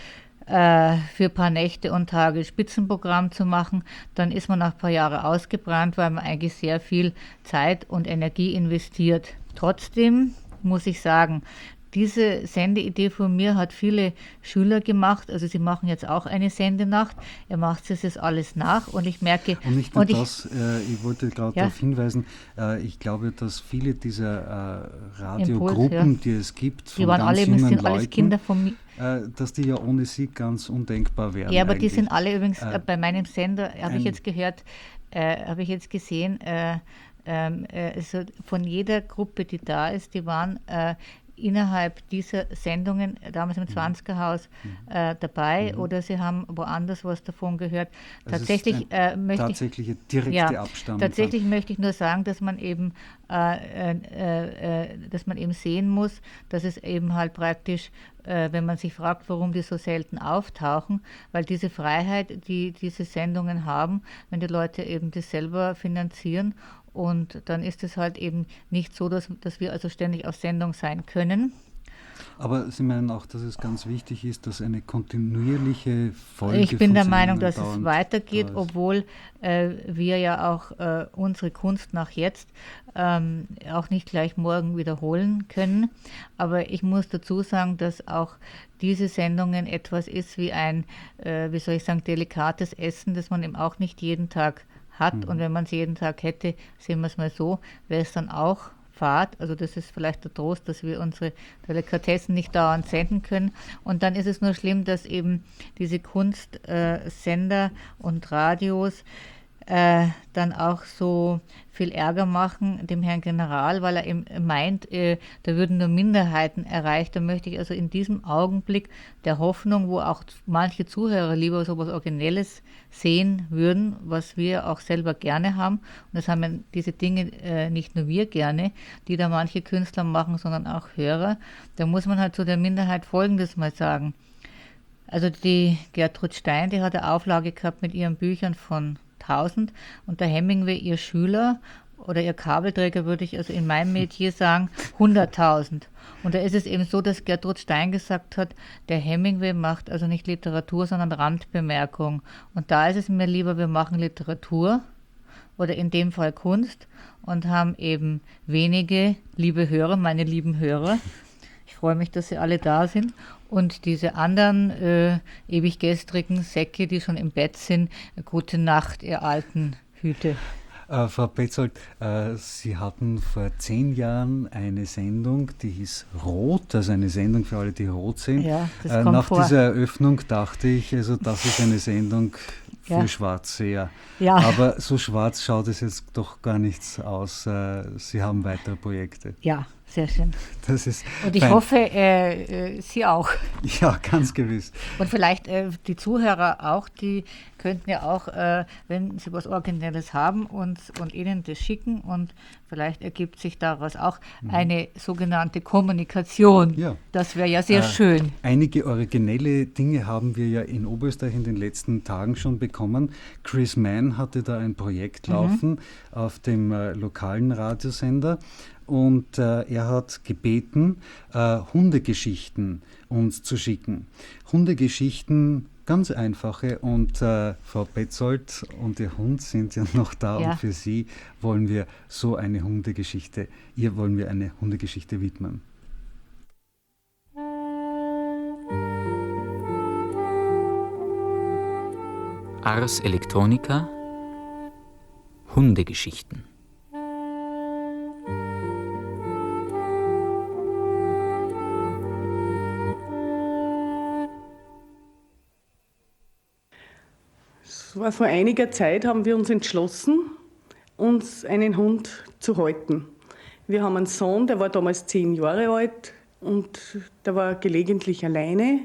S13: für ein paar Nächte und Tage Spitzenprogramm zu machen, dann ist man nach ein paar Jahren ausgebrannt, weil man eigentlich sehr viel Zeit und Energie investiert. Trotzdem muss ich sagen, diese Sendeidee von mir hat viele Schüler gemacht, also sie machen jetzt auch eine Sendenacht, er macht es jetzt alles nach und ich merke...
S4: Und nicht nur
S13: und
S4: das, ich, äh, ich wollte gerade
S13: ja.
S4: darauf hinweisen, äh, ich glaube, dass viele dieser äh, Radiogruppen, ja. die es gibt, von
S13: die waren
S4: ganz
S13: alle,
S4: jungen
S13: sind
S4: Leuten,
S13: alles Kinder von mir.
S4: Äh, dass die ja ohne sie ganz undenkbar wären.
S13: Ja, aber
S4: eigentlich.
S13: die sind alle übrigens, äh, bei meinem Sender, habe ich
S4: ein,
S13: jetzt gehört, äh, habe ich jetzt gesehen, äh, äh, also von jeder Gruppe, die da ist, die waren... Äh, innerhalb dieser Sendungen, damals im Zwanzigerhaus, äh, dabei mhm. oder sie haben woanders was davon gehört.
S4: Das
S13: tatsächlich
S4: ist ein
S13: äh, möchte
S4: tatsächliche direkte
S13: ja,
S4: Abstand.
S13: Tatsächlich dann. möchte ich nur sagen, dass man eben äh, äh, äh, dass man eben sehen muss, dass es eben halt praktisch, äh, wenn man sich fragt, warum die so selten auftauchen, weil diese Freiheit, die diese Sendungen haben, wenn die Leute eben das selber finanzieren, und dann ist es halt eben nicht so, dass, dass wir also ständig auf Sendung sein können.
S4: Aber Sie meinen auch, dass es ganz wichtig ist, dass eine kontinuierliche Folge
S13: Ich bin
S4: von
S13: der Meinung, dass
S4: dauernd
S13: es weitergeht,
S4: da
S13: obwohl äh, wir ja auch äh, unsere Kunst nach jetzt ähm, auch nicht gleich morgen wiederholen können. Aber ich muss dazu sagen, dass auch diese Sendungen etwas ist wie ein, äh, wie soll ich sagen, delikates Essen, das man eben auch nicht jeden Tag hat. Mhm. Und wenn man es jeden Tag hätte, sehen wir es mal so, wäre es dann auch Pfad. Also das ist vielleicht der Trost, dass wir unsere Delikatessen nicht dauernd senden können. Und dann ist es nur schlimm, dass eben diese Kunstsender äh, und Radios äh, dann auch so viel Ärger machen dem Herrn General, weil er eben meint, äh, da würden nur Minderheiten erreicht. Da möchte ich also in diesem Augenblick der Hoffnung, wo auch manche Zuhörer lieber so etwas Originelles sehen würden, was wir auch selber gerne haben. Und das haben ja diese Dinge äh, nicht nur wir gerne, die da manche Künstler machen, sondern auch Hörer. Da muss man halt zu der Minderheit Folgendes mal sagen. Also die Gertrud Stein, die hat eine Auflage gehabt mit ihren Büchern von tausend und der Hemingway, ihr Schüler oder ihr Kabelträger, würde ich also in meinem Metier sagen, hunderttausend. Und da ist es eben so, dass Gertrud Stein gesagt hat, der Hemingway macht also nicht Literatur, sondern Randbemerkung. Und da ist es mir lieber, wir machen Literatur oder in dem Fall Kunst und haben eben wenige liebe Hörer, meine lieben Hörer. Ich freue mich, dass Sie alle da sind. Und diese anderen äh, ewig gestrigen Säcke, die schon im Bett sind, gute Nacht, ihr alten Hüte.
S4: Äh, Frau Petzold, äh, Sie hatten vor zehn Jahren eine Sendung, die hieß Rot, also eine Sendung für alle, die rot sind.
S13: Ja, das
S4: äh,
S13: kommt
S4: nach
S13: vor.
S4: dieser Eröffnung dachte ich, also das ist eine Sendung für
S13: Ja.
S4: Schwarzseher.
S13: Ja.
S4: Aber so schwarz schaut es jetzt doch gar nichts aus. Äh, Sie haben weitere Projekte.
S13: Ja, sehr schön.
S4: Das ist
S13: Und ich
S4: fein.
S13: hoffe, äh, äh, Sie auch.
S4: Ja, ganz gewiss.
S13: Und vielleicht äh, die Zuhörer auch, die könnten ja auch, äh, wenn sie was Originelles haben, uns und Ihnen das schicken und vielleicht ergibt sich daraus auch
S4: Mhm.
S13: eine sogenannte Kommunikation.
S4: Ja.
S13: Das wäre ja sehr
S4: Äh,
S13: schön.
S4: Einige originelle Dinge haben wir ja in Oberösterreich in den letzten Tagen schon bekommen. Chris Mann hatte da ein Projekt
S13: Mhm.
S4: laufen auf dem äh, lokalen Radiosender. Und äh, er hat gebeten, äh, Hundegeschichten uns zu schicken. Hundegeschichten, ganz einfache. Und äh, Frau Petzold und ihr Hund sind ja noch da.
S13: Ja.
S4: Und für Sie wollen wir so eine Hundegeschichte, ihr wollen wir eine Hundegeschichte widmen.
S14: Ars Electronica Hundegeschichten.
S15: Es war vor einiger Zeit, haben wir uns entschlossen, uns einen Hund zu halten. Wir haben einen Sohn, der war damals zehn Jahre alt und der war gelegentlich alleine.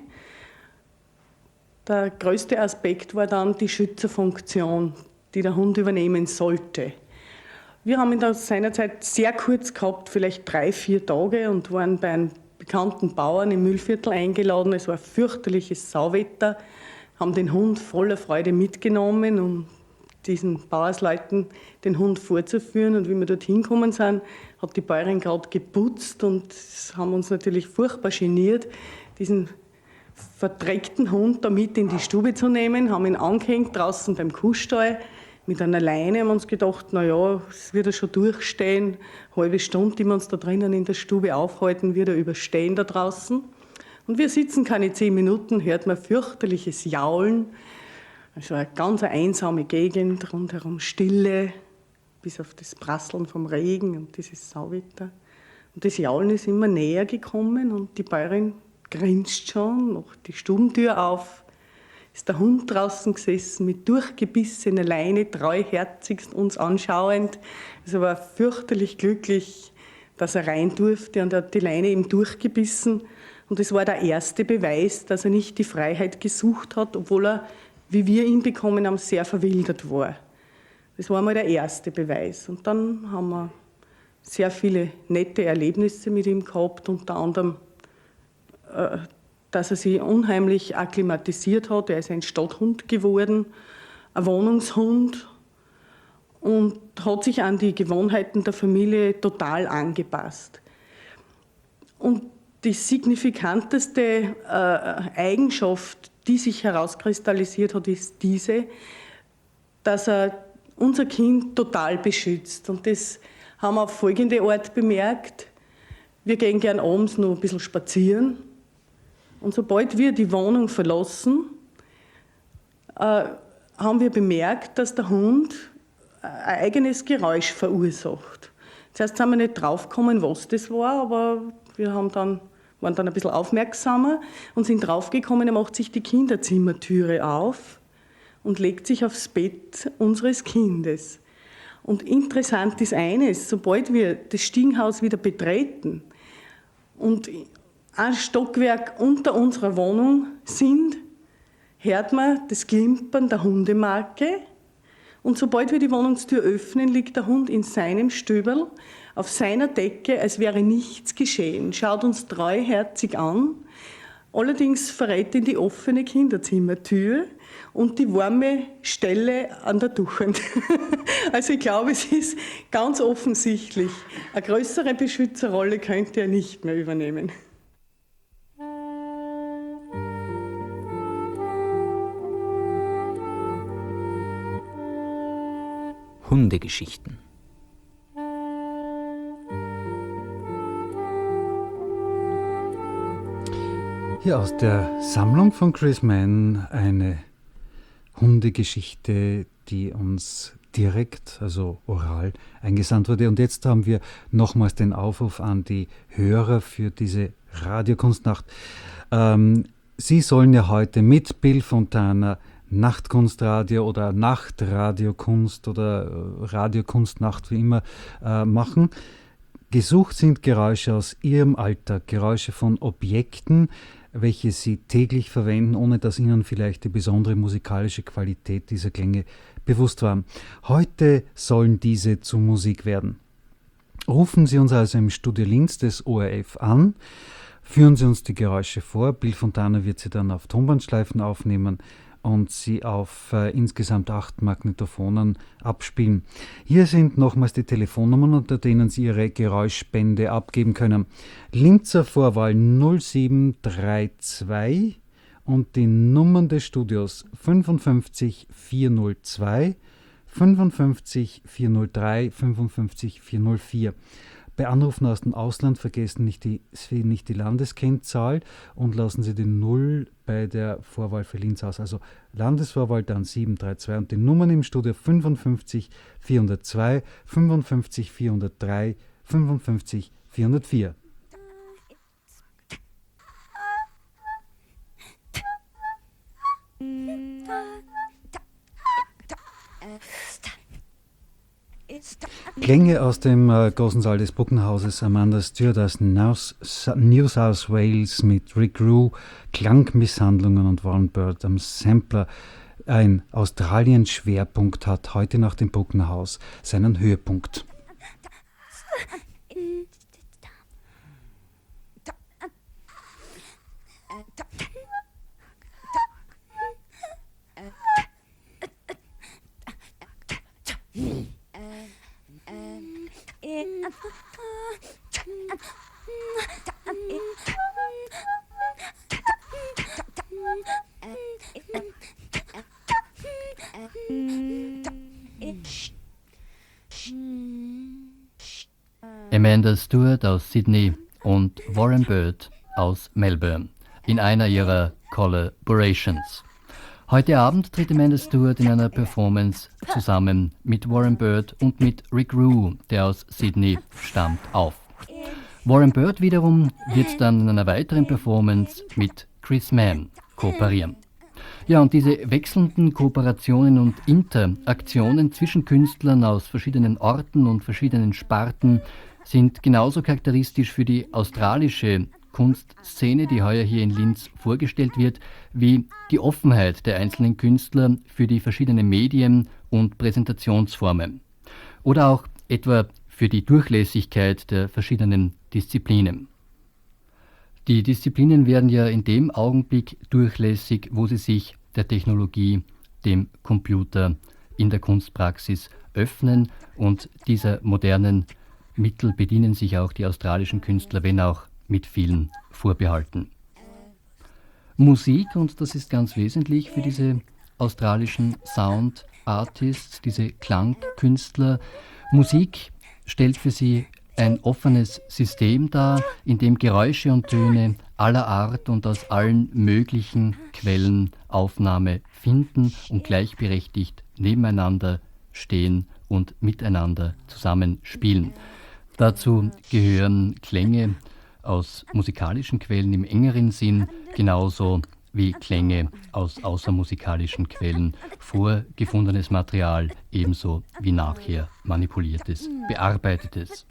S15: Der größte Aspekt war dann die Schützerfunktion, die der Hund übernehmen sollte. Wir haben ihn da seinerzeit sehr kurz gehabt, vielleicht drei, vier Tage, und waren bei einem bekannten Bauern im Mühlviertel eingeladen. Es war fürchterliches Sauwetter, haben den Hund voller Freude mitgenommen, um diesen Bauersleuten den Hund vorzuführen. Und wie wir dort hingekommen sind, hat die Bäuerin gerade geputzt und das haben uns natürlich furchtbar geniert, diesen verdreckten Hund da mit in die Stube zu nehmen, haben ihn angehängt draußen beim Kuhstall mit einer Leine, haben uns gedacht, na ja, es wird er schon durchstehen, eine halbe Stunde, die wir uns da drinnen in der Stube aufhalten, wird er überstehen da draußen. Und wir sitzen keine zehn Minuten, hört man fürchterliches Jaulen. Also eine ganz einsame Gegend, rundherum Stille, bis auf das Prasseln vom Regen und dieses Sauwetter. Und das Jaulen ist immer näher gekommen und die Bäuerin grinst schon, macht die Stubentür auf, ist der Hund draußen gesessen mit durchgebissener Leine, treuherzigst uns anschauend. Also war fürchterlich glücklich, dass er rein durfte, und er hat die Leine eben durchgebissen. Und das war der erste Beweis, dass er nicht die Freiheit gesucht hat, obwohl er, wie wir ihn bekommen haben, sehr verwildert war. Das war mal der erste Beweis. Und dann haben wir sehr viele nette Erlebnisse mit ihm gehabt, unter anderem, dass er sich unheimlich akklimatisiert hat. Er ist ein Stadthund geworden, ein Wohnungshund, und hat sich an die Gewohnheiten der Familie total angepasst. Und die signifikanteste äh, Eigenschaft, die sich herauskristallisiert hat, ist diese, dass er unser Kind total beschützt. Und das haben wir auf folgende Art bemerkt. Wir gehen gern abends noch ein bisschen spazieren. Und sobald wir die Wohnung verlassen, äh, haben wir bemerkt, dass der Hund ein eigenes Geräusch verursacht. Zuerst sind wir nicht draufgekommen, was das war, aber wir haben dann, waren dann ein bisschen aufmerksamer und sind draufgekommen, er macht sich die Kinderzimmertüre auf und legt sich aufs Bett unseres Kindes. Und interessant ist eines, sobald wir das Stiegenhaus wieder betreten und ein Stockwerk unter unserer Wohnung sind, hört man das Klimpern der Hundemarke. Und sobald wir die Wohnungstür öffnen, liegt der Hund in seinem Stüberl auf seiner Decke, als wäre nichts geschehen. Schaut uns treuherzig an. Allerdings verrät ihn die offene Kinderzimmertür und die warme Stelle an der Duchend. Also ich glaube, es ist ganz offensichtlich, eine größere Beschützerrolle könnte er nicht mehr übernehmen.
S14: Hundegeschichten.
S4: Hier aus der Sammlung von Chris Mann eine Hundegeschichte, die uns direkt, also oral, eingesandt wurde. Und jetzt haben wir nochmals den Aufruf an die Hörer für diese Radiokunstnacht. Ähm, Sie sollen ja heute mit Bill Fontana Nachtkunstradio oder Nachtradiokunst oder Radiokunstnacht, wie immer, äh, machen. Gesucht sind Geräusche aus Ihrem Alltag, Geräusche von Objekten, welche Sie täglich verwenden, ohne dass Ihnen vielleicht die besondere musikalische Qualität dieser Klänge bewusst war. Heute sollen diese zu Musik werden. Rufen Sie uns also im Studio Linz des O R F an, führen Sie uns die Geräusche vor. Bill Fontana wird sie dann auf Tonbandschleifen aufnehmen und sie auf äh, insgesamt acht Magnetophonen abspielen. Hier sind nochmals die Telefonnummern, unter denen Sie Ihre Geräuschspende abgeben können. Linzer Vorwahl null sieben drei zwei und die Nummern des Studios fünfundfünfzig vierhundertzwei, fünfundfünfzig vierhundertdrei, fünfundfünfzig vierhundertvier. Bei Anrufen aus dem Ausland vergessen nicht die, nicht die Landeskennzahl und lassen Sie die Null bei der Vorwahl für Linz aus. Also Landesvorwahl dann sieben drei zwei und die Nummern im Studio fünfundfünfzig vierhundertzwei, fünfundfünfzig vierhundertdrei, fünfundfünfzig vierhundertvier. Klänge aus dem äh, großen Saal des Brückenhauses Amanda Stewart aus New South Wales mit Rick Rue, Klangmisshandlungen und Warren Bird am Sampler. Ein Australien-Schwerpunkt hat heute nach dem Brückenhaus seinen Höhepunkt.
S16: Amanda Stewart aus Sydney und Warren Bird aus Melbourne in einer ihrer Collaborations. Heute Abend tritt Amanda Stewart in einer Performance zusammen mit Warren Bird und mit Rick Rue, der aus Sydney stammt, auf. Warren Bird wiederum wird dann in einer weiteren Performance mit Chris Mann kooperieren. Ja, und diese wechselnden Kooperationen und Interaktionen zwischen Künstlern aus verschiedenen Orten und verschiedenen Sparten sind genauso charakteristisch für die australische Kunstszene, die heuer hier in Linz vorgestellt wird, wie die Offenheit der einzelnen Künstler für die verschiedenen Medien und Präsentationsformen. Oder auch etwa für die Durchlässigkeit der verschiedenen Disziplinen. Die Disziplinen werden ja in dem Augenblick durchlässig, wo sie sich der Technologie, dem Computer in der Kunstpraxis öffnen, und dieser modernen Mittel bedienen sich auch die australischen Künstler, wenn auch mit vielen Vorbehalten. Musik, und das ist ganz wesentlich für diese australischen Sound Artists, diese Klangkünstler, Musik stellt für sie ein offenes System dar, in dem Geräusche und Töne aller Art und aus allen möglichen Quellen Aufnahme finden und gleichberechtigt nebeneinander stehen und miteinander zusammenspielen. Dazu gehören Klänge aus musikalischen Quellen im engeren Sinn, genauso wie Klänge aus außermusikalischen Quellen, vorgefundenes Material ebenso wie nachher manipuliertes, bearbeitetes.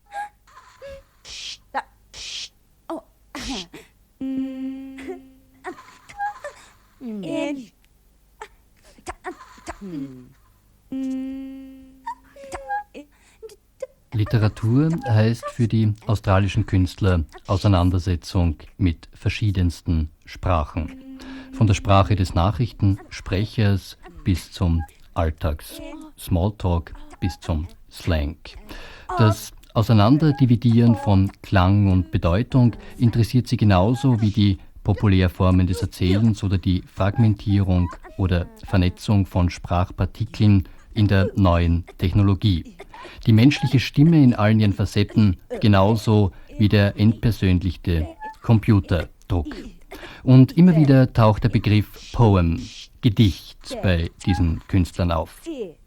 S16: Literatur heißt für die australischen Künstler Auseinandersetzung mit verschiedensten Sprachen. Von der Sprache des Nachrichtensprechers bis zum Alltags-Smalltalk bis zum Slang. Das Auseinanderdividieren von Klang und Bedeutung interessiert sie genauso wie die Populärformen des Erzählens oder die Fragmentierung oder Vernetzung von Sprachpartikeln in der neuen Technologie. Die menschliche Stimme in allen ihren Facetten, genauso wie der entpersönlichte Computerdruck. Und immer wieder taucht der Begriff Poem, Gedicht, bei diesen Künstlern auf.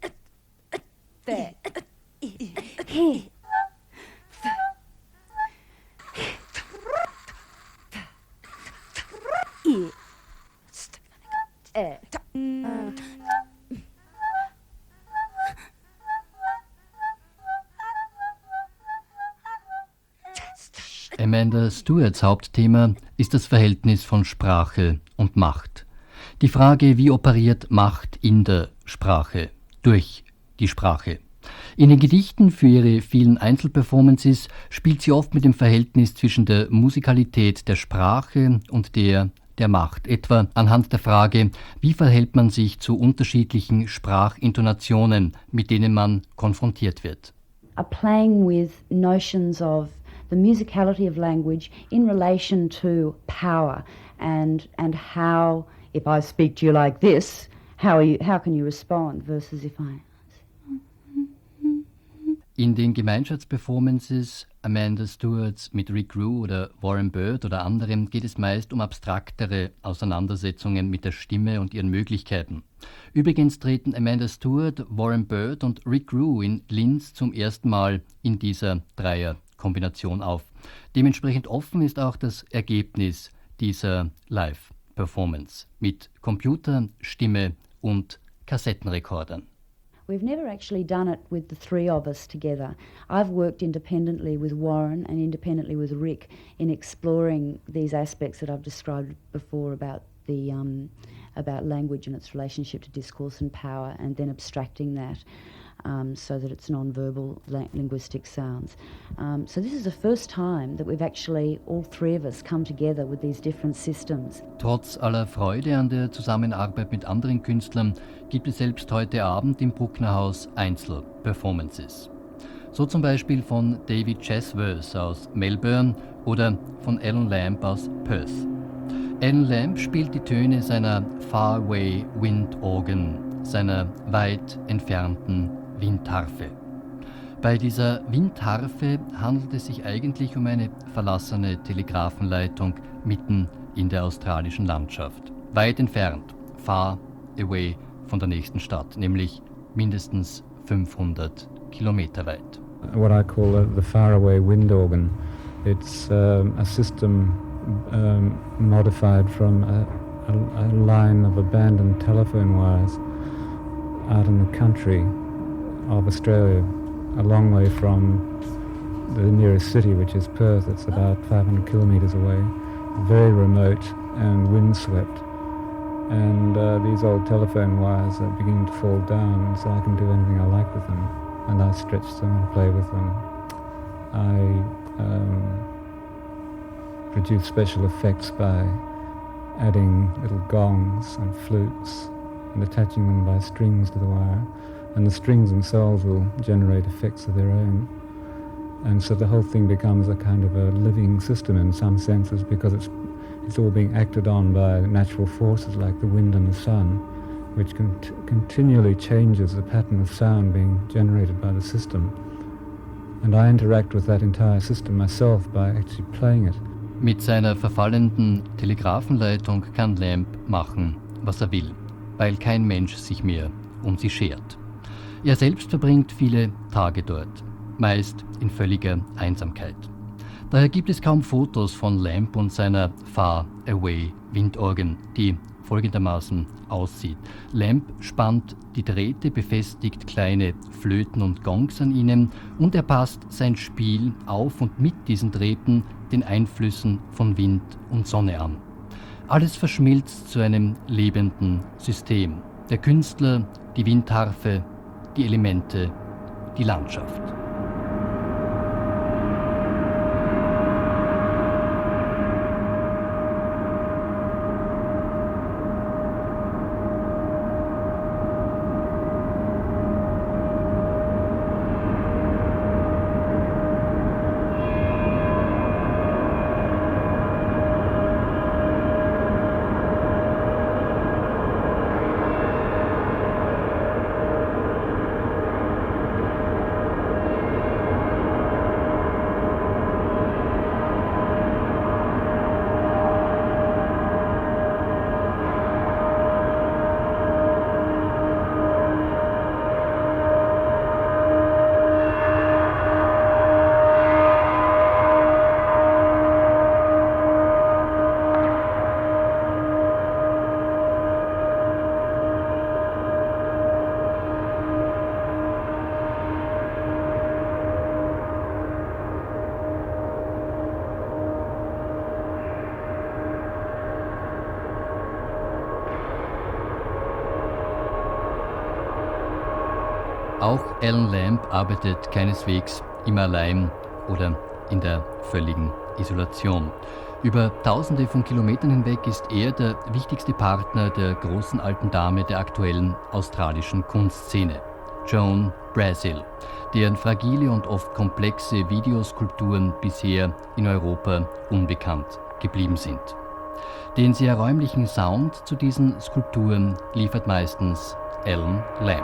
S16: Amanda Stewarts Hauptthema ist das Verhältnis von Sprache und Macht. Die Frage, wie operiert Macht in der Sprache, durch die Sprache. In den Gedichten für ihre vielen Einzelperformances spielt sie oft mit dem Verhältnis zwischen der Musikalität der Sprache und der der Macht, etwa anhand der Frage, wie verhält man sich zu unterschiedlichen Sprachintonationen, mit denen man konfrontiert wird.
S17: Are playing with notions of the musicality of language in relation to power and and how, if I speak to you like this, how are you, how can you respond versus if I...
S16: In den Gemeinschaftsperformances Amanda Stewarts mit Rick Rue oder Warren Bird oder anderem geht es meist um abstraktere Auseinandersetzungen mit der Stimme und ihren Möglichkeiten. Übrigens treten Amanda Stewart, Warren Bird und Rick Rue in Linz zum ersten Mal in dieser Dreierkombination auf. Dementsprechend offen ist auch das Ergebnis dieser Live-Performance mit Computer, Stimme und Kassettenrekordern.
S17: We've never actually done it with the three of us together. I've worked independently with Warren and independently with Rick in exploring these aspects that I've described before about the um, about language and its relationship to discourse and power, and then abstracting that um, so that it's non-verbal la- linguistic sounds. Um, so this is the first time that we've actually, all three of us, come together with these different systems.
S16: Trotz aller Freude an der Zusammenarbeit mit anderen Künstlern gibt es selbst heute Abend im Brucknerhaus Einzelperformances. So zum Beispiel von David Chesworth aus Melbourne oder von Alan Lamb aus Perth. Alan Lamb spielt die Töne seiner Faraway Wind Organ, seiner weit entfernten Windharfe. Bei dieser Windharfe handelt es sich eigentlich um eine verlassene Telegrafenleitung mitten in der australischen Landschaft. Weit entfernt, far away von der nächsten Stadt, nämlich mindestens fünfhundert Kilometer weit.
S18: What I call a, the faraway wind organ. It's um, a system um, modified from a, a, a line of abandoned telephone wires out in the country of Australia, a long way from the nearest city, which is Perth. It's about five hundred kilometres away, very remote and windswept. And uh, these old telephone wires are beginning to fall down, so I can do anything I like with them. And I stretch them and play with them. I um, produce special effects by adding little gongs and flutes and attaching them by strings to the wire. And the strings themselves will generate effects of their own. And so the whole thing becomes a kind of a living system in some senses, because it's it's all being acted on by natural forces like the wind and the sun, which cont- continually changes the pattern of sound being generated by the system. And I interact with that entire system myself by actually playing it.
S16: Mit seiner verfallenden Telegrafenleitung kann Lamb machen, was er will, weil kein Mensch sich mehr um sie schert. Er selbst verbringt viele Tage dort. meist in völliger Einsamkeit. Daher gibt es kaum Fotos von Lamb und seiner Far Away Windorgel, die folgendermaßen aussieht. Lamb spannt die Drähte, befestigt kleine Flöten und Gongs an ihnen und er passt sein Spiel auf und mit diesen Drähten den Einflüssen von Wind und Sonne an. Alles verschmilzt zu einem lebenden System. Der Künstler, die Windharfe, die Elemente, die Landschaft. Auch Alan Lamb arbeitet keineswegs immer allein oder in der völligen Isolation. Über tausende von Kilometern hinweg ist er der wichtigste Partner der großen alten Dame der aktuellen australischen Kunstszene, Joan Brazil, deren fragile und oft komplexe Videoskulpturen bisher in Europa unbekannt geblieben sind. Den sehr räumlichen Sound zu diesen Skulpturen liefert meistens Alan Lamb.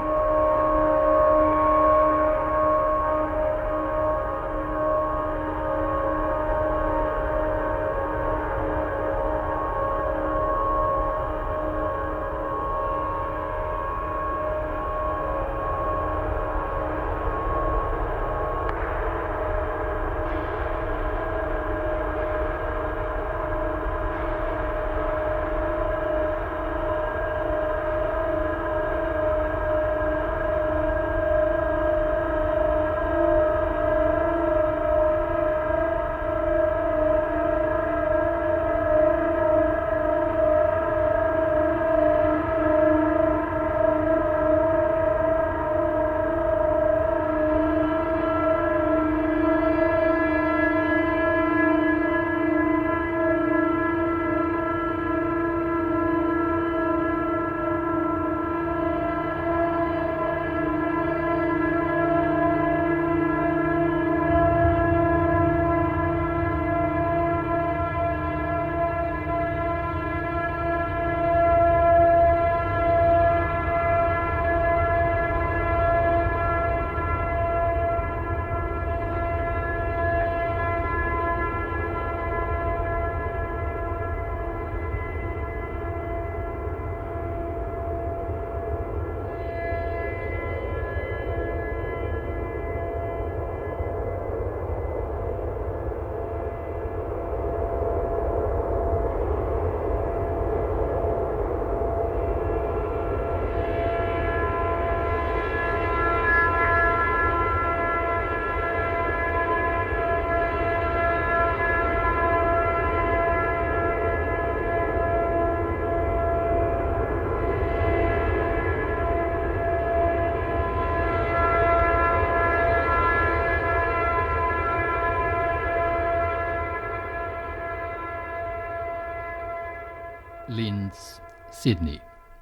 S16: Linz, Sydney.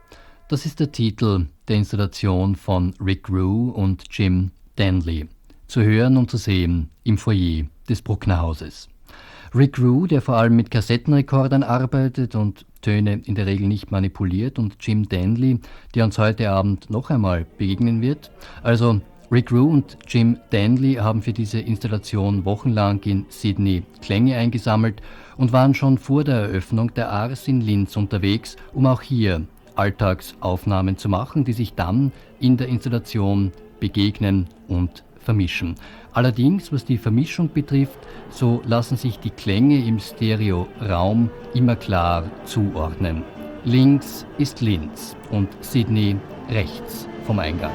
S16: Das ist der Titel der Installation von Rick Rue und Jim Danley, zu hören und zu sehen im Foyer des Bruckner-Hauses. Rick Rue, der vor allem mit Kassettenrekordern arbeitet und Töne in der Regel nicht manipuliert, und Jim Danley, der uns heute Abend noch einmal begegnen wird. Also Rick Rue und Jim Danley haben für diese Installation wochenlang in Sydney Klänge eingesammelt und waren schon vor der Eröffnung der Ars in Linz unterwegs, um auch hier Alltagsaufnahmen zu machen, die sich dann in der Installation begegnen und vermischen. Allerdings, was die Vermischung betrifft, so lassen sich die Klänge im Stereoraum immer klar zuordnen. Links ist Linz und Sydney rechts vom Eingang.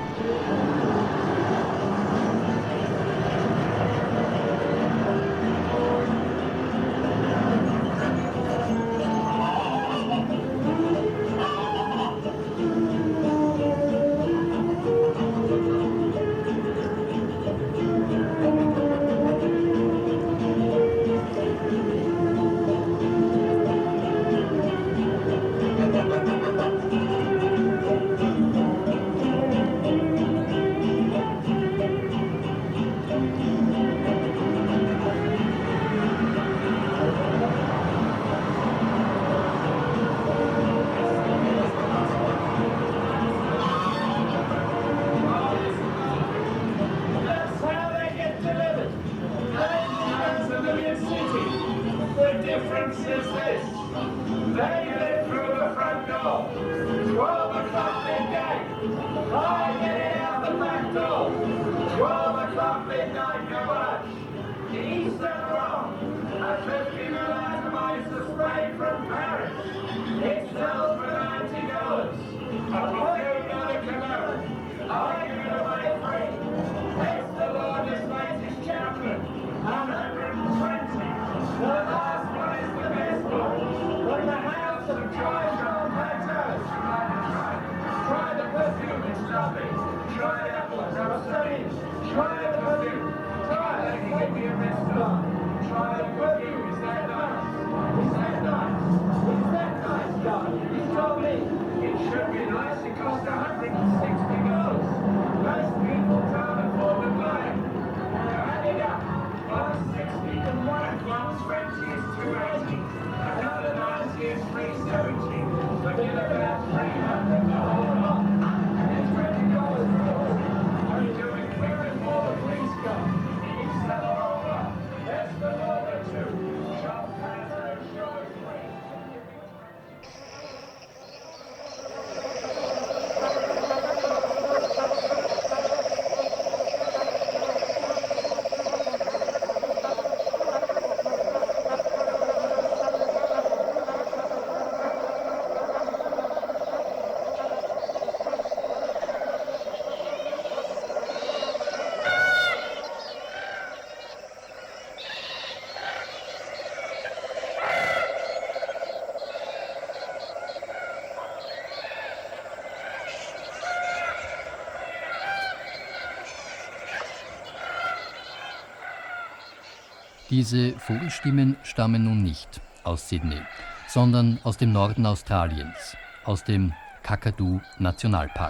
S16: Diese Vogelstimmen stammen nun nicht aus Sydney, sondern aus dem Norden Australiens, aus dem Kakadu-Nationalpark.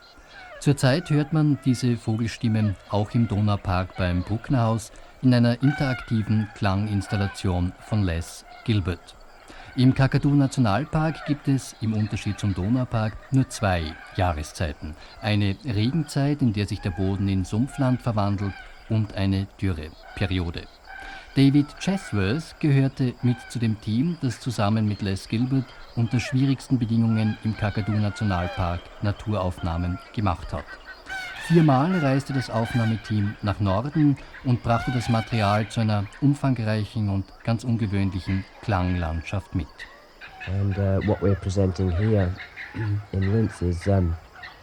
S16: Zurzeit hört man diese Vogelstimmen auch im Donaupark beim Brucknerhaus in einer interaktiven Klanginstallation von Les Gilbert. Im Kakadu-Nationalpark gibt es im Unterschied zum Donaupark nur zwei Jahreszeiten. Eine Regenzeit, in der sich der Boden in Sumpfland verwandelt, und eine Dürreperiode. David Chatsworth gehörte mit zu dem Team, das zusammen mit Les Gilbert unter schwierigsten Bedingungen im Kakadu-Nationalpark Naturaufnahmen gemacht hat. Viermal reiste das Aufnahmeteam nach Norden und brachte das Material zu einer umfangreichen und ganz ungewöhnlichen Klanglandschaft mit.
S19: And uh, what we're presenting here in Linz is um,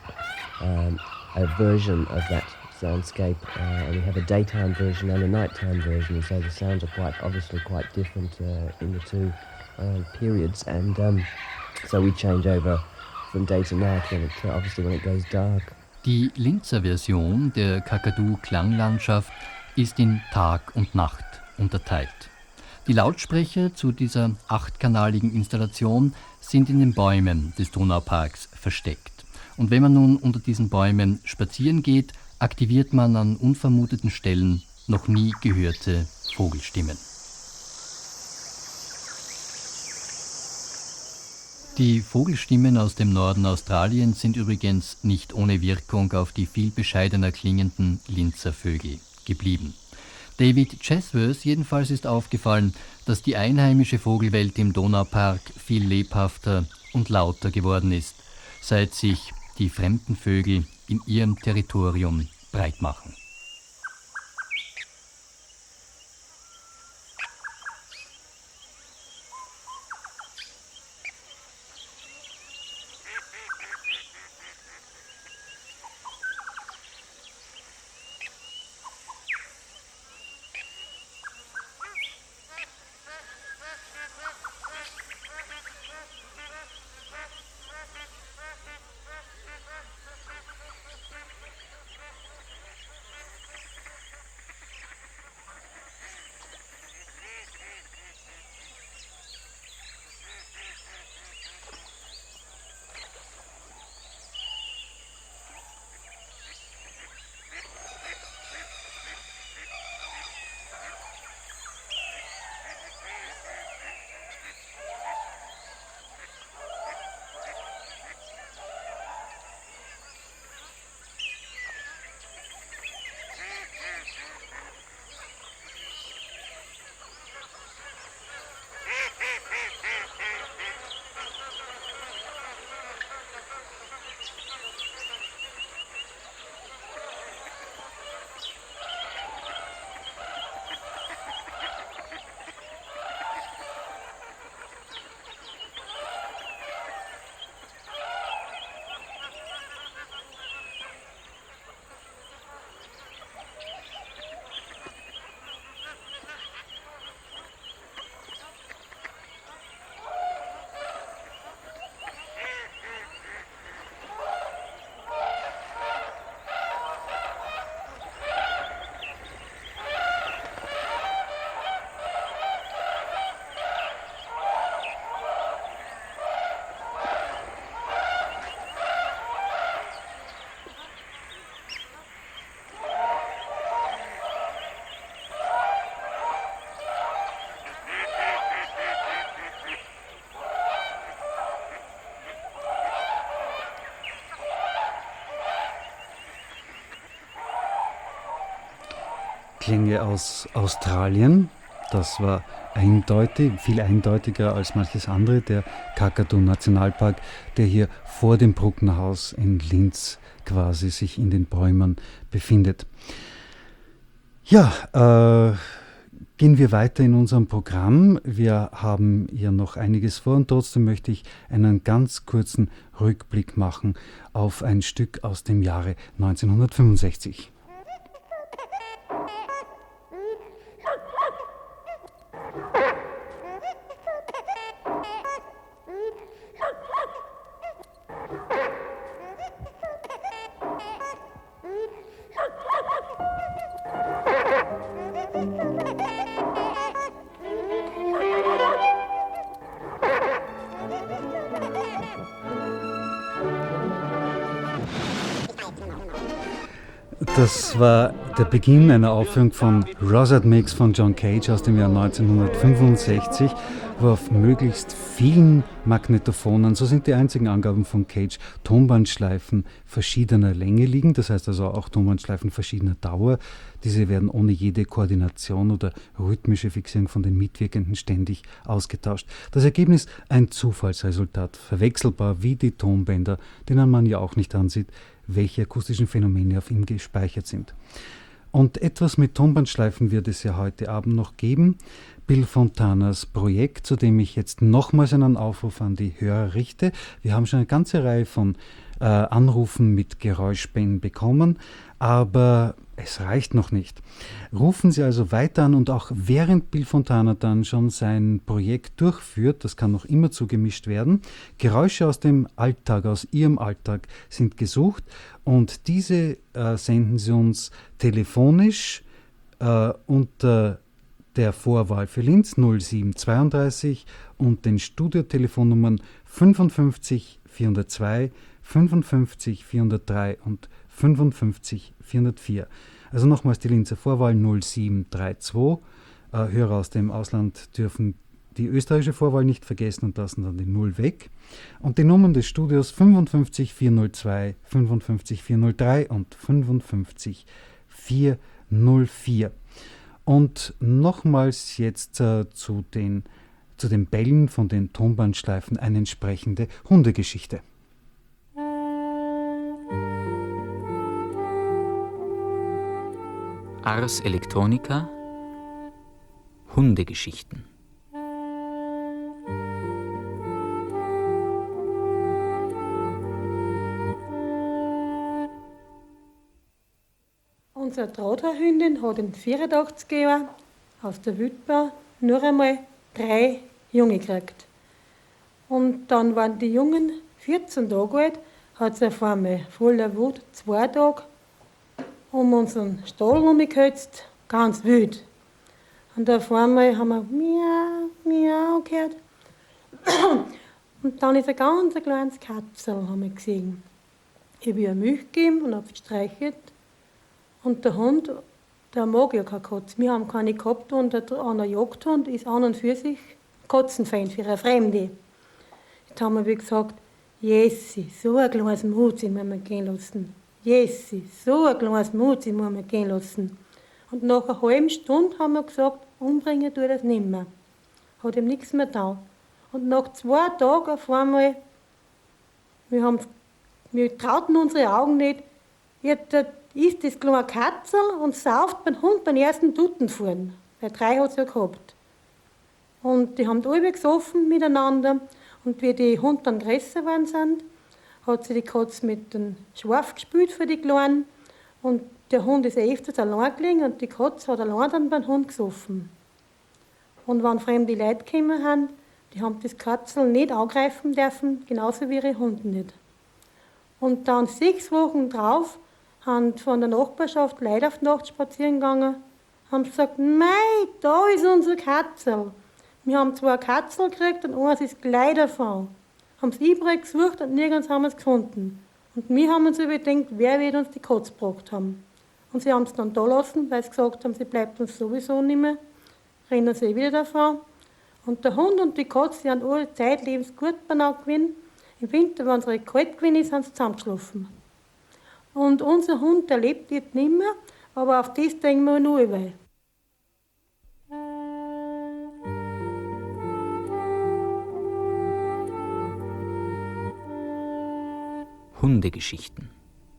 S19: um, a version of that soundscape, uh, and we have a daytime version and a nighttime version, and so the sounds are quite obviously quite different uh, in the two uh, periods, and um, so we change over from day to night when it, uh, obviously when it goes dark.
S16: Die Linzer Version der Kakadu-Klanglandschaft ist in Tag und Nacht unterteilt. Die Lautsprecher zu dieser achtkanaligen Installation sind in den Bäumen des Donauparks versteckt. Und wenn man nun unter diesen Bäumen spazieren geht, aktiviert man an unvermuteten Stellen noch nie gehörte Vogelstimmen. Die Vogelstimmen aus dem Norden Australiens sind übrigens nicht ohne Wirkung auf die viel bescheidener klingenden Linzer Vögel geblieben. David Chatsworth jedenfalls ist aufgefallen, dass die einheimische Vogelwelt im Donaupark viel lebhafter und lauter geworden ist, seit sich die fremden Vögel in ihrem Territorium breit machen.
S4: Klänge aus Australien. Das war eindeutig, viel eindeutiger als manches andere, der Kakadu-Nationalpark, der hier vor dem Brucknerhaus in Linz quasi sich in den Bäumen befindet. Ja, äh, gehen wir weiter in unserem Programm. Wir haben hier noch einiges vor und trotzdem möchte ich einen ganz kurzen Rückblick machen auf ein Stück aus dem Jahre neunzehnhundertfünfundsechzig. Das war der Beginn einer Aufführung von Rosette Mix von John Cage aus dem Jahr neunzehnhundertfünfundsechzig, wo auf möglichst vielen Magnetophonen, so sind die einzigen Angaben von Cage, Tonbandschleifen verschiedener Länge liegen, das heißt also auch Tonbandschleifen verschiedener Dauer. Diese werden ohne jede Koordination oder rhythmische Fixierung von den Mitwirkenden ständig ausgetauscht. Das Ergebnis ein Zufallsresultat, verwechselbar wie die Tonbänder, denen man ja auch nicht ansieht, welche akustischen Phänomene auf ihm gespeichert sind. Und etwas mit Tonbandschleifen wird es ja heute Abend noch geben. Bill Fontanas Projekt, zu dem ich jetzt nochmals einen Aufruf an die Hörer richte. Wir haben schon eine ganze Reihe von äh, Anrufen mit Geräuschspenden bekommen, aber es reicht noch nicht. Rufen Sie also weiter an und auch während Bill Fontana dann schon sein Projekt durchführt, das kann noch immer zugemischt werden, Geräusche aus dem Alltag, aus Ihrem Alltag sind gesucht und diese äh, senden Sie uns telefonisch äh, unter der Vorwahl für Linz null sieben zweiunddreißig und den Studiotelefonnummern fünfundfünfzig vierhundertzwei, fünfundfünfzig vierhundertdrei und fünfundfünfzig vierhundertvier. Also nochmals die Linzer Vorwahl null sieben zweiunddreißig. Äh, Hörer aus dem Ausland dürfen die österreichische Vorwahl nicht vergessen und lassen dann die Null weg. Und die Nummern des Studios fünfundfünfzig vierhundertzwei, fünfundfünfzig vierhundertdrei und fünfundfünfzig vierhundertvier. Und nochmals jetzt äh, zu, den, zu den Bällen von den Tonbandschleifen eine entsprechende Hundegeschichte.
S14: Ars Electronica Hundegeschichten.
S20: Unsere Drahthaarhündin hat im vierundachtzig Jahren aus der Wildbau nur einmal drei Junge gekriegt. Und dann waren die Jungen vierzehn Tage alt, hat sie auf einmal voller Wut zwei Tage um unseren Stall rumgehölzt, ganz wild. Und auf einmal haben wir miau, miau gehört. Und dann ist ein ganz kleines Katzel, haben wir gesehen. Ich habe ihr Milch gegeben und habe gestreichelt. Und der Hund, der mag ja keine Katze. Wir haben keine gehabt und ein Jagdhund ist an und für sich Katzenfeind für eine Fremde. Jetzt haben wir wie gesagt, Jessi, so ein kleines Mutzi muss man gehen lassen. Jessi, so ein kleines Mutzi muss man gehen lassen. Und nach einer halben Stunde haben wir gesagt, umbringen tue das nicht mehr. Hat ihm nichts mehr getan. Und nach zwei Tagen auf einmal, wir, haben, wir trauten unsere Augen nicht, jetzt ist das kleine Katzel und sauft beim Hund beim ersten Dutten fahren. Weil drei hat es ja gehabt. Und die haben alle gesoffen miteinander. Und wie die Hunde dann größer geworden sind, hat sie die Katze mit dem Schwarf gespielt für die Kleinen. Und der Hund ist öfters allein gelegen und die Katze hat allein dann beim Hund gesoffen. Und wenn fremde Leute gekommen haben, die haben das Katzel nicht angreifen dürfen, genauso wie ihre Hunde nicht. Und dann sechs Wochen drauf haben von der Nachbarschaft Leute auf die Nacht spazieren gegangen, haben gesagt, mei, da ist unser Katzel. Wir haben zwei Katzel gekriegt und eins ist gleich davon. Haben es überall gesucht und nirgends haben wir es gefunden. Und wir haben uns überlegt, wer wird uns die Katze gebracht haben. Und sie haben es dann da lassen, weil sie gesagt haben, sie bleibt uns sowieso nicht mehr. Rennen sie wieder davon. Und der Hund und die Katze, die haben alle zeitlebens gut beieinander gewesen. Im Winter, wenn es kalt gewesen ist, haben sie zusammengeschlafen. Und unser Hund, der lebt jetzt nicht mehr, Aber auf das denken wir nur über.
S14: Hundegeschichten.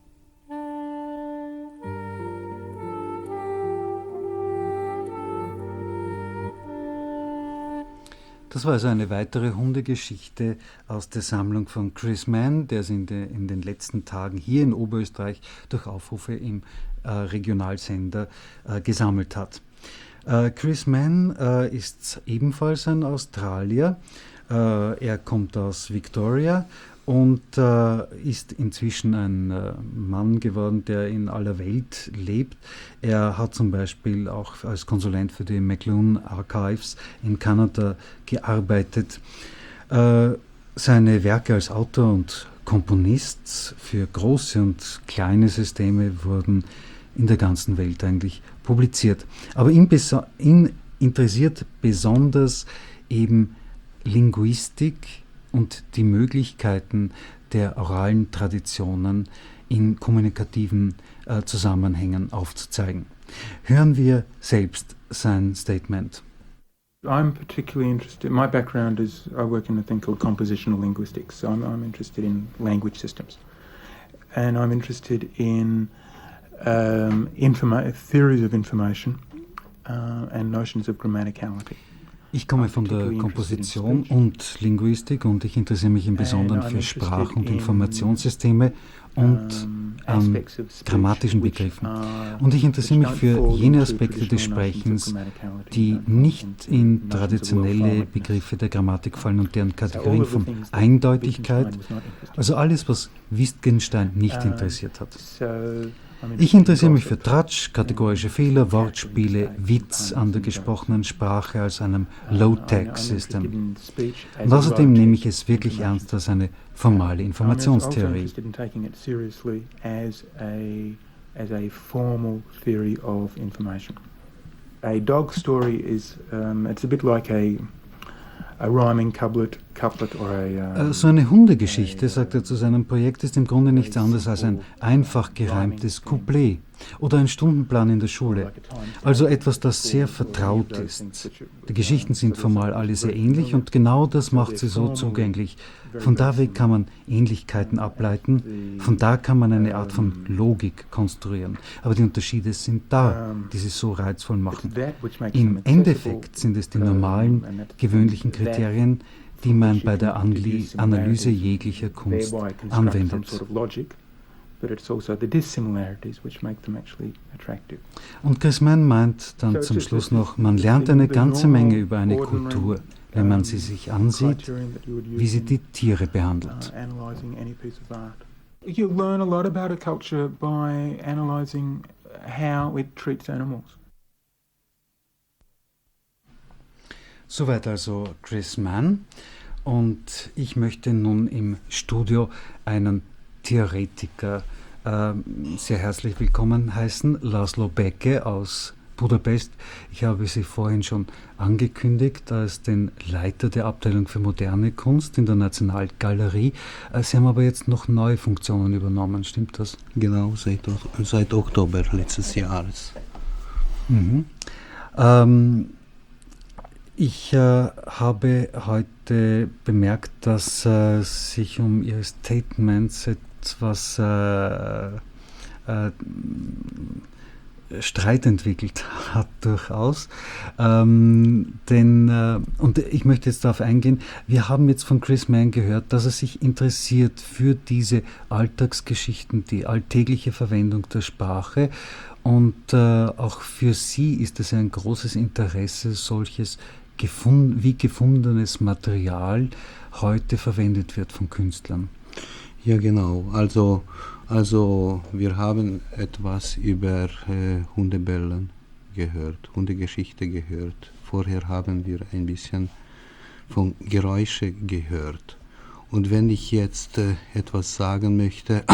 S4: Das war also eine weitere Hundegeschichte aus der Sammlung von Chris Mann, der sie in, de, in den letzten Tagen hier in Oberösterreich durch Aufrufe im äh, Regionalsender äh, gesammelt hat. Äh, Chris Mann äh, ist ebenfalls ein Australier. Äh, er kommt aus Victoria und äh, ist inzwischen ein äh, Mann geworden, der in aller Welt lebt. Er hat zum Beispiel auch als Konsulent für die McLuhan Archives in Kanada gearbeitet. Äh, seine Werke als Autor und Komponist für große und kleine Systeme wurden in der ganzen Welt eigentlich publiziert. Aber ihn, beso- ihn interessiert besonders eben Linguistik und die Möglichkeiten der oralen Traditionen in kommunikativen äh, Zusammenhängen aufzuzeigen. Hören wir selbst sein Statement.
S21: I'm particularly interested, my background is, I work in a thing called compositional linguistics, so I'm, I'm interested in language systems. And I'm interested in um, informa- theories of information uh, and notions of grammaticality.
S4: Ich komme von der Komposition und Linguistik und ich interessiere mich im Besonderen für Sprach- und Informationssysteme und an grammatischen Begriffen. Und ich interessiere mich für jene Aspekte des Sprechens, die nicht in traditionelle Begriffe der Grammatik fallen und deren Kategorien von Eindeutigkeit, also alles, was Wittgenstein nicht interessiert hat. Ich interessiere mich für Tratsch, kategorische Fehler, Wortspiele, Witz an der gesprochenen Sprache als einem Low-Tech-System. Und außerdem nehme ich es wirklich ernst als eine formale Informationstheorie.
S21: A dog story is, um, it's a bit like a A rhyming couplet, couplet or a, uh,
S4: so eine Hundegeschichte, sagt er zu seinem Projekt, ist im Grunde nichts anderes als ein einfach gereimtes Couplet oder ein Stundenplan in der Schule. Also etwas, das sehr vertraut ist. Die Geschichten sind formal alle sehr ähnlich und genau das macht sie so zugänglich. Von da weg kann man Ähnlichkeiten ableiten, von da kann man eine Art von Logik konstruieren. Aber die Unterschiede sind da, die sie so reizvoll machen. Im Endeffekt sind es die normalen, gewöhnlichen Kriterien, die man bei der Anli- Analyse jeglicher Kunst anwendet. Und Chris Mann meint dann zum Schluss noch, man lernt eine ganze Menge über eine Kultur, wenn man sie sich ansieht, wie sie die Tiere behandelt.
S21: You learn a lot about a culture by analyzing how it treats animals.
S4: Soweit also Chris Mann. Und ich möchte nun im Studio einen Theoretiker äh, sehr herzlich willkommen heißen, Laszlo Beke aus Budapest. Ich habe Sie vorhin schon angekündigt als den Leiter der Abteilung für moderne Kunst in der Nationalgalerie. Sie haben aber jetzt noch neue Funktionen übernommen, stimmt das?
S22: Genau, seit, seit Oktober letztes Jahres.
S4: Mhm. Ähm, ich äh, habe heute bemerkt, dass äh, sich um Ihre Statements etwas äh, äh, Streit entwickelt hat durchaus. Ähm, denn, äh, und ich möchte jetzt darauf eingehen, wir haben jetzt von Chris Mann gehört, dass er sich interessiert für diese Alltagsgeschichten, die alltägliche Verwendung der Sprache. Und äh, auch für Sie ist es ein großes Interesse, solches gefund, wie gefundenes Material heute verwendet wird von Künstlern.
S22: Ja, genau. Also Also wir haben etwas über äh, Hundebellen gehört, Hundegeschichte gehört. Vorher haben wir ein bisschen von Geräusche gehört. Und wenn ich jetzt äh, etwas sagen möchte,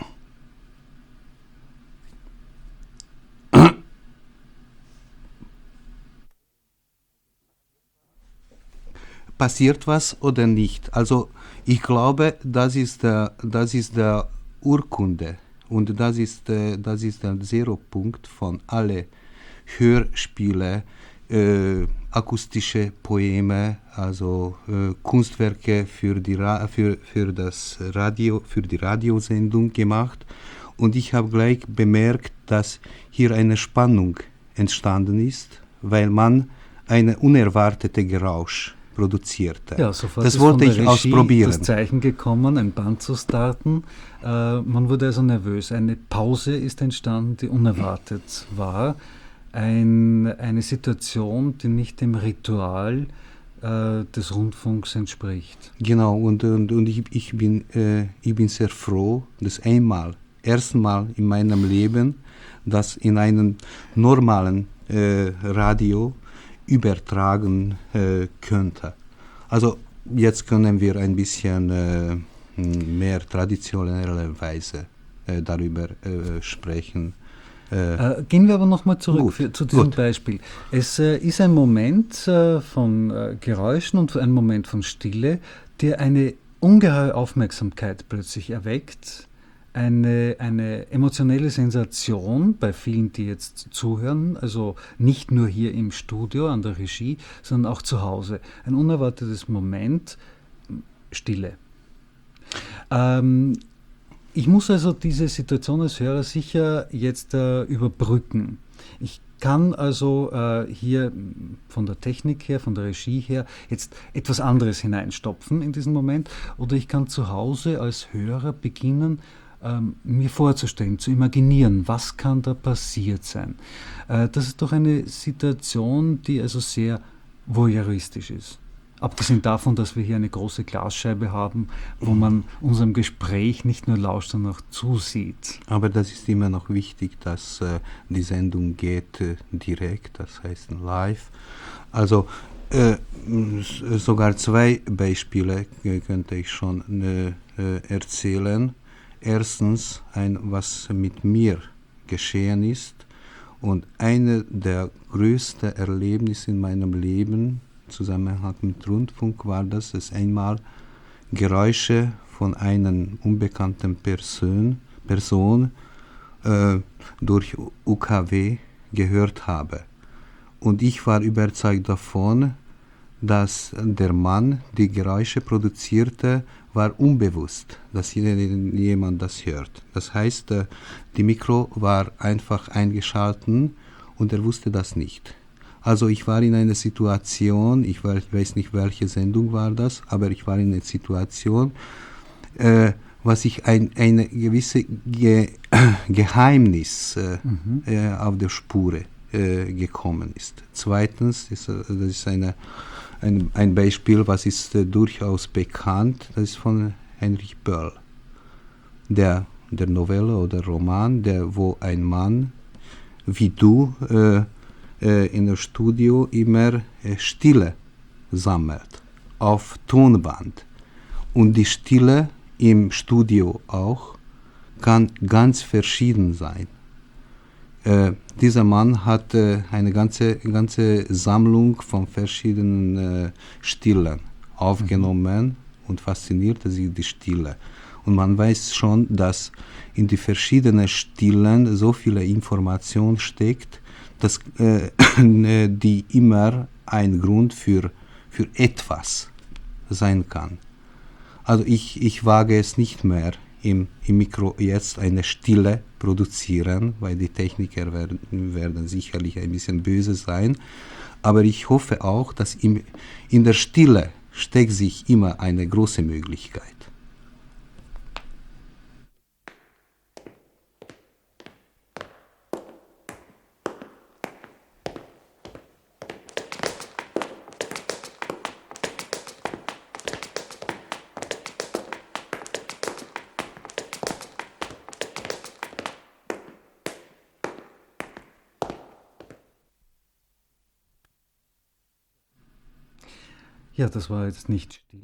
S22: passiert was oder nicht? Also ich glaube, das ist der, das ist der Urkunde, Und das ist, äh, das ist der Zeropunkt von alle Hörspiele, äh, akustische Poeme, also äh, Kunstwerke für die, Ra- für, für, das Radio, für die Radiosendung gemacht. Und ich habe gleich bemerkt, dass hier eine Spannung entstanden ist, weil man eine unerwartete Geräusch produzierte.
S4: Ja, sofort
S22: das
S4: ist
S22: wollte
S4: von
S22: ich
S4: der Regie
S22: ausprobieren.
S4: das Zeichen gekommen, ein Band zu starten. Äh, man wurde also nervös. Eine Pause ist entstanden, die unerwartet war. Ein, eine Situation, die nicht dem Ritual äh, des Rundfunks entspricht.
S22: Genau, und, und, und ich, ich, bin, äh, ich bin sehr froh, dass einmal, erstmal in meinem Leben, das in einem normalen äh, Radio übertragen äh, könnte. Also jetzt können wir ein bisschen äh, mehr traditionellerweise äh, darüber äh, sprechen.
S4: Äh, gehen wir aber nochmal zurück
S22: gut,
S4: für, zu diesem
S22: gut.
S4: Beispiel. Es äh, ist ein Moment äh, von äh, Geräuschen und ein Moment von Stille, der eine ungeheure Aufmerksamkeit plötzlich erweckt, eine, eine emotionelle Sensation bei vielen, die jetzt zuhören, also nicht nur hier im Studio an der Regie, sondern auch zu Hause. Ein unerwartetes Moment, Stille. Ähm, Ich muss also diese Situation als Hörer sicher jetzt äh, überbrücken. Ich kann also äh, hier von der Technik her, von der Regie her, jetzt etwas anderes hineinstopfen in diesen Moment, oder ich kann zu Hause als Hörer beginnen, ähm, mir vorzustellen, zu imaginieren, was kann da passiert sein. Äh, das ist doch eine Situation, die also sehr voyeuristisch ist. Abgesehen davon, dass wir hier eine große Glasscheibe haben, wo man unserem Gespräch nicht nur lauscht, sondern auch zusieht.
S22: Aber das ist immer noch wichtig, dass äh, die Sendung geht äh, direkt, das heißt live. Also äh, s- sogar zwei Beispiele äh, könnte ich schon äh, äh, erzählen. Erstens, ein, was mit mir geschehen ist, und eine der größten Erlebnisse in meinem Leben im Zusammenhang mit Rundfunk war das, dass einmal Geräusche von einer unbekannten Person, Person äh, durch U K W gehört habe. Und ich war überzeugt davon, dass der Mann, die Geräusche produzierte, war unbewusst, dass jemand das hört. Das heißt, äh, die Mikro war einfach eingeschaltet und er wusste das nicht. Also ich war in einer Situation, ich weiß nicht, welche Sendung war das, aber ich war in einer Situation, äh, was ich ein eine gewisse Ge Geheimnis äh, mhm. äh, auf der Spur äh, gekommen ist. Zweitens, ist, das ist eine, ein, ein Beispiel, was ist äh, durchaus bekannt, das ist von Heinrich Böll, der, der Novelle oder Roman, der, wo ein Mann wie du äh, in der Studio immer Stille sammelt, auf Tonband. Und die Stille im Studio auch kann ganz verschieden sein. Äh, dieser Mann hat äh, eine ganze, ganze Sammlung von verschiedenen äh, Stillen aufgenommen mhm. und faszinierte sich die Stille. Und man weiß schon, dass in die verschiedenen Stillen so viele Information steckt, dass äh, die immer ein Grund für, für etwas sein kann. Also ich, ich wage es nicht mehr, im, im Mikro jetzt eine Stille produzieren, weil die Techniker werden, werden sicherlich ein bisschen böse sein, aber ich hoffe auch, dass im, in der Stille steckt sich immer eine große Möglichkeit.
S4: Ja, das war jetzt nicht